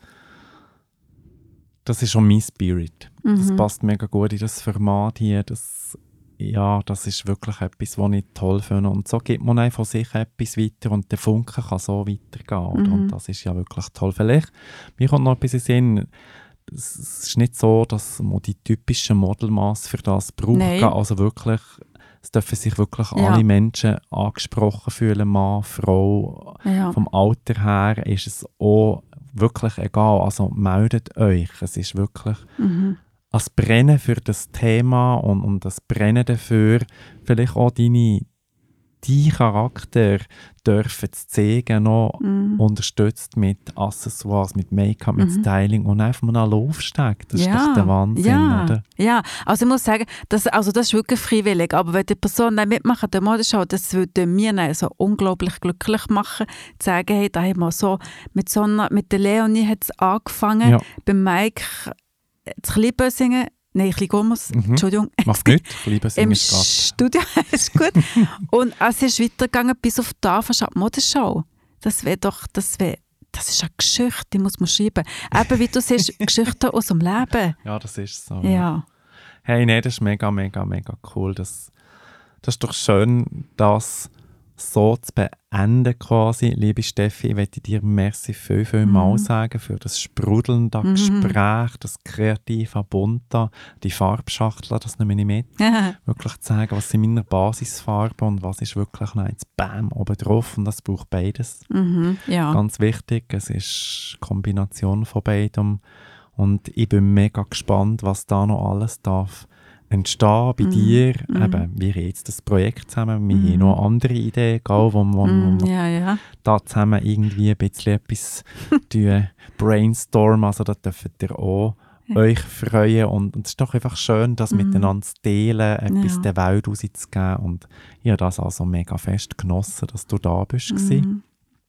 das ist schon mein Spirit. Das Mhm. passt mega gut in das Format hier. Das, ja, das ist wirklich etwas, was ich toll finde. Und so gibt man einfach von sich etwas weiter und der Funke kann so weitergehen. Oder? Mhm. Und das ist ja wirklich toll. Vielleicht, mir kommt noch etwas in den Sinn, es ist nicht so, dass man die typischen Modelmaß für das braucht. Nein. Also wirklich, es dürfen sich wirklich Ja. alle Menschen angesprochen fühlen, Mann, Frau. Ja. Vom Alter her ist es auch wirklich egal. Also meldet euch. Es ist wirklich Mhm. das Brennen für das Thema und, und das Brennen dafür, vielleicht auch deine, deinen Charakter dürfen zu zeigen, noch Mhm. unterstützt mit Accessoires, mit Make-up, mit Mhm. Styling und einfach mal einen Laufsteg. Das ist doch der Wahnsinn, ja, oder? Ja, also ich muss sagen, das, also das ist wirklich freiwillig, aber wenn die Person dann mitmacht an der Modenschau, das würde mir dann so unglaublich glücklich machen, zu sagen, hey, da haben wir so, mit so einer, mit der Leonie hat es angefangen, Ja. beim Mike das Klippen singen, nein, ein bisschen Gummers, Mhm. Entschuldigung, Macht nichts, ich liebe es im nicht gerade. Studio, ist gut. Und es ist weitergegangen bis auf die Anfangsschaft Modenschau. Das wäre doch, das wäre, das ist eine Geschichte, die muss man schreiben. Eben, wie du siehst, Geschichten aus dem Leben. Ja, das ist so. Ja. Hey, nee, das ist mega, mega, mega cool. Das, das ist doch schön, das so zu beenden quasi. Liebe Steffi, ich möchte dir merci viel, viel mal Mhm. sagen für das sprudelnde Mhm. Gespräch, das kreative, bunte, die Farbschachtel, das nehme ich mit. Wirklich zu sagen, was sind meine Basisfarben und was ist wirklich noch jetzt Bam oben drauf und das braucht beides. Mhm. Ja. Ganz wichtig, es ist eine Kombination von beidem und ich bin mega gespannt, was da noch alles darf entstehen bei Mhm. dir. Mhm. Eben, wir haben jetzt das Projekt zusammen, wir Mhm. haben noch andere Ideen, gell, wo, wo, wo Mm, wir ja, ja. da zusammen irgendwie ein bisschen etwas tun, brainstormen, also da dürft ihr auch Ja. euch freuen und, und es ist doch einfach schön, das Mhm. miteinander zu teilen, etwas Ja. der Welt rauszugeben und ich habe das also mega fest genossen, dass du da bist. gewesen. Mhm.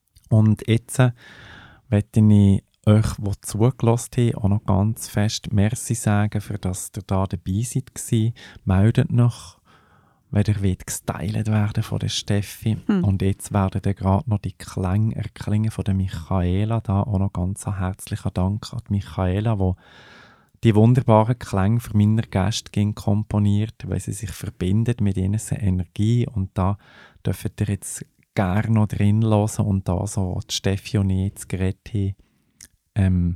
Und jetzt äh, möchte ich euch, die zugelassen haben, auch noch ganz fest Merci sagen, für dass ihr da dabei seid gewesen. Meldet noch, wenn ihr wollt, gestylt werden von der Steffi. Hm. Und jetzt werden dann gerade noch die Klänge erklingen von der Michaela. Da auch noch ganz ein herzlicher Dank an die Michaela, die die wunderbaren Klänge für meine Gäste ging komponiert, weil sie sich verbindet mit ihnen Energie. Und da dürft ihr jetzt gerne noch drin hören und da so die Steffi und ich jetzt geredet haben, ähm,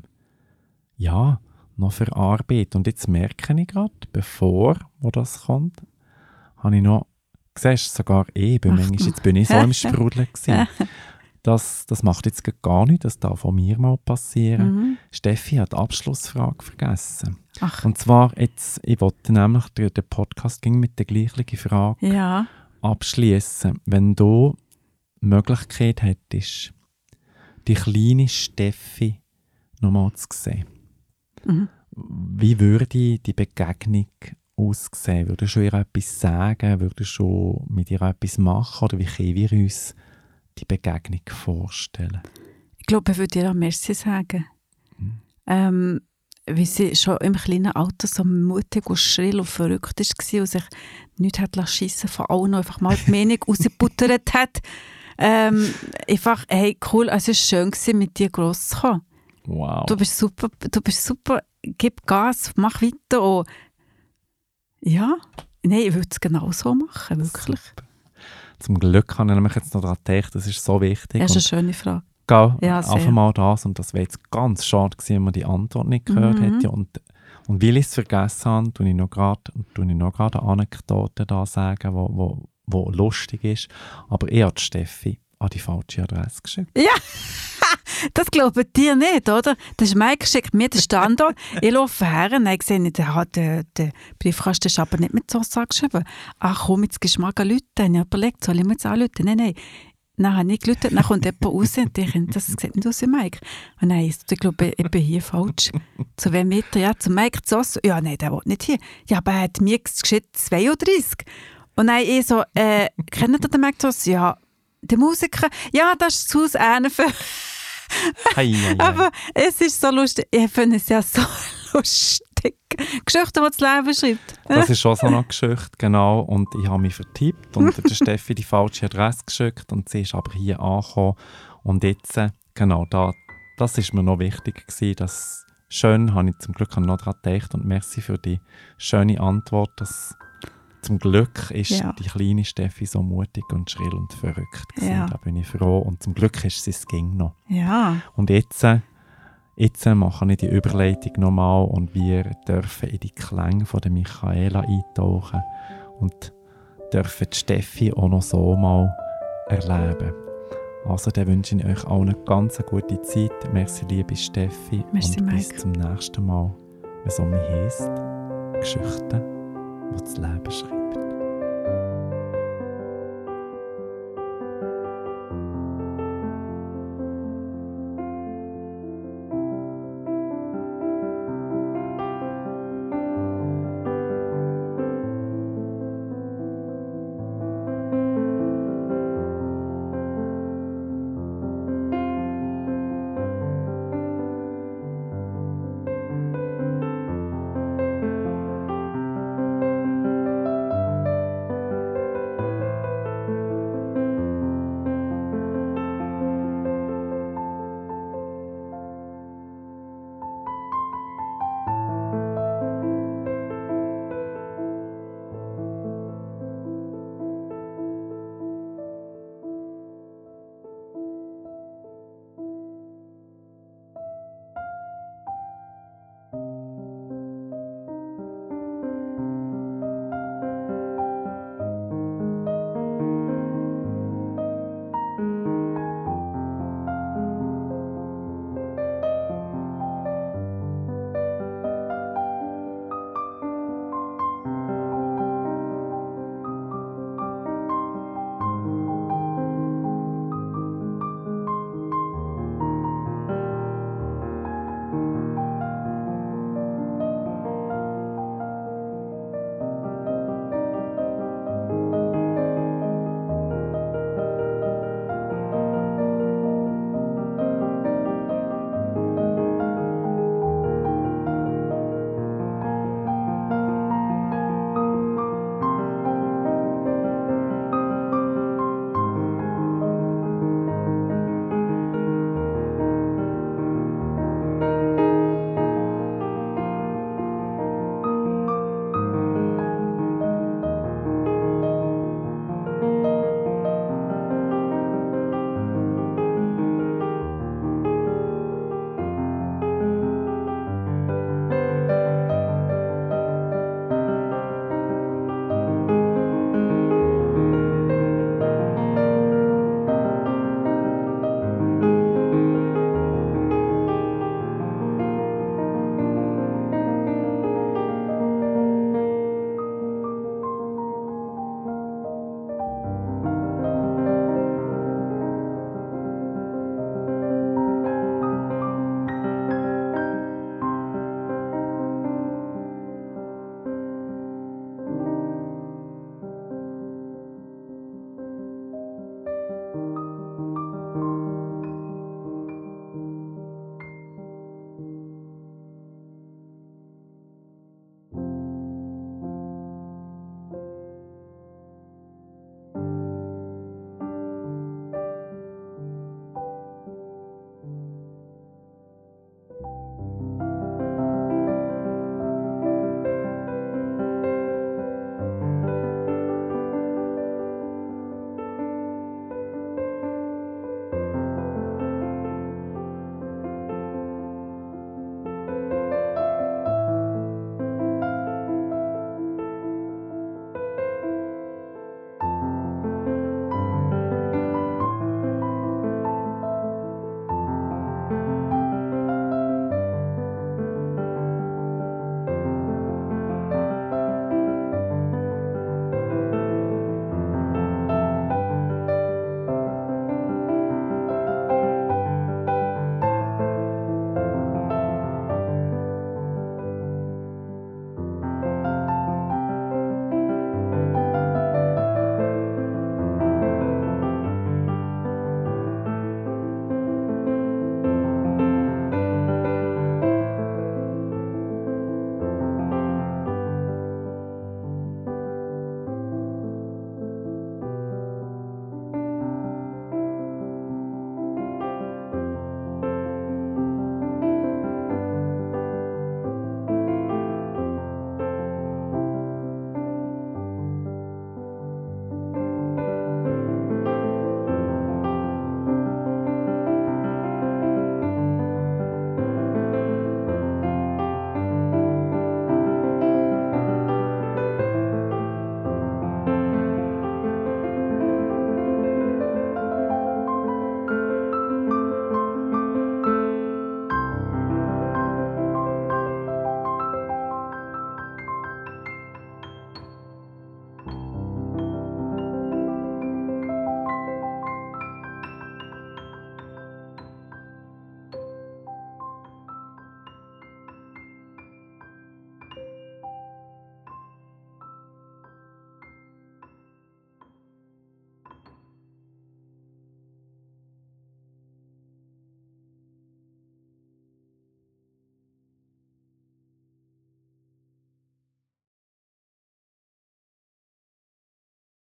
ja, noch verarbeitet. Und jetzt merke ich gerade, bevor wo das kommt, habe ich noch, siehst du, sogar ich, bin Ach, manchmal, jetzt bin ich so im Sprudeln gewesen. Das, das macht jetzt gar nicht, das darf von mir mal passieren. Mhm. Steffi hat die Abschlussfrage vergessen. Ach, Und zwar, jetzt, ich wollte nämlich, der der Podcast ging mit der gleichen Frage ja. abschließen. Wenn du die Möglichkeit hättest, die kleine Steffi nochmal zu sehen, Mhm. wie würde die Begegnung aussehen? Würdest du ihr etwas sagen? Würdest du mit ihr etwas machen? Oder wie können wir uns die Begegnung vorstellen? Ich glaube, ich würde dir auch Merci sagen. Mhm. Ähm, wie sie schon im kleinen Alter so mutig und schrill und verrückt war und sich nichts hat schiessen von allen, einfach mal die Meinung rausgebuttert hat. Ähm, einfach, hey, cool, es war schön gewesen, mit dir gross zu kommen. Wow. Du bist super, du bist super, gib Gas, mach weiter. Und ja, nein, ich würde es genau so machen, wirklich. Super. Zum Glück habe ich nämlich jetzt noch daran gedacht, das ist so wichtig. Das ist eine schöne Frage. Gell, Ja, einfach mal das. Und das wäre jetzt ganz schade gewesen, wenn man die Antwort nicht gehört Mhm. hätte. Und, und weil ich es vergessen habe, tue ich noch gerade eine Anekdote da sagen, wo, wo, wo lustig ist. Aber ich habe die Steffi an die falsche Adresse geschickt. Ja, das glauben dir nicht, oder? Das ist mir geschickt, mir der Standort. Ich laufe her und ich sehe, der, der, der Briefkasten ist aber nicht mit so geschrieben. Ach komm, jetzt gehst du mal Leute. Ich habe überlegt, soll ich mir jetzt anrufen? Nein, nein. Dann habe ich gerufen, dann kommt jemand raus und ich denke, das sieht nicht aus wie Mike. Und nein, ich glaube, ich bin hier falsch. Zu wem Meter? Ja, zu Mike Zoss. Ja, nein, der will nicht hier. Ja, aber er hat mir geschickt zweiunddreißig. Und dann ich so, äh, kennt ihr den Mike Zoss? Ja, der Musiker. Ja, das ist das Haus einer für... Hei, hei, hei. Aber es ist so lustig. Ich finde es ja so lustig. Geschichten, die das Leben schreibt. Das ist schon so eine Geschichte, genau. Und ich habe mich vertippt und der Steffi die falsche Adresse geschickt und sie ist aber hier angekommen. Und jetzt, äh, genau, da, das ist mir noch wichtig gewesen, dass schön, habe ich zum Glück noch daran gedacht und merci für die schöne Antwort, dass zum Glück ist Ja. die kleine Steffi so mutig und schrill und verrückt gewesen. Ja. Da bin ich froh und zum Glück ist sie es ging noch. Ja. Und jetzt, äh, jetzt mache ich die Überleitung nochmal und wir dürfen in die Klänge von der Michaela eintauchen und dürfen die Steffi auch noch so mal erleben. Also dann wünsche ich euch allen eine ganz gute Zeit. Merci, liebe Steffi. Merci, und bis Mike. zum nächsten Mal, wenn es um mich heisst. Geschichten, die das Leben schreibt.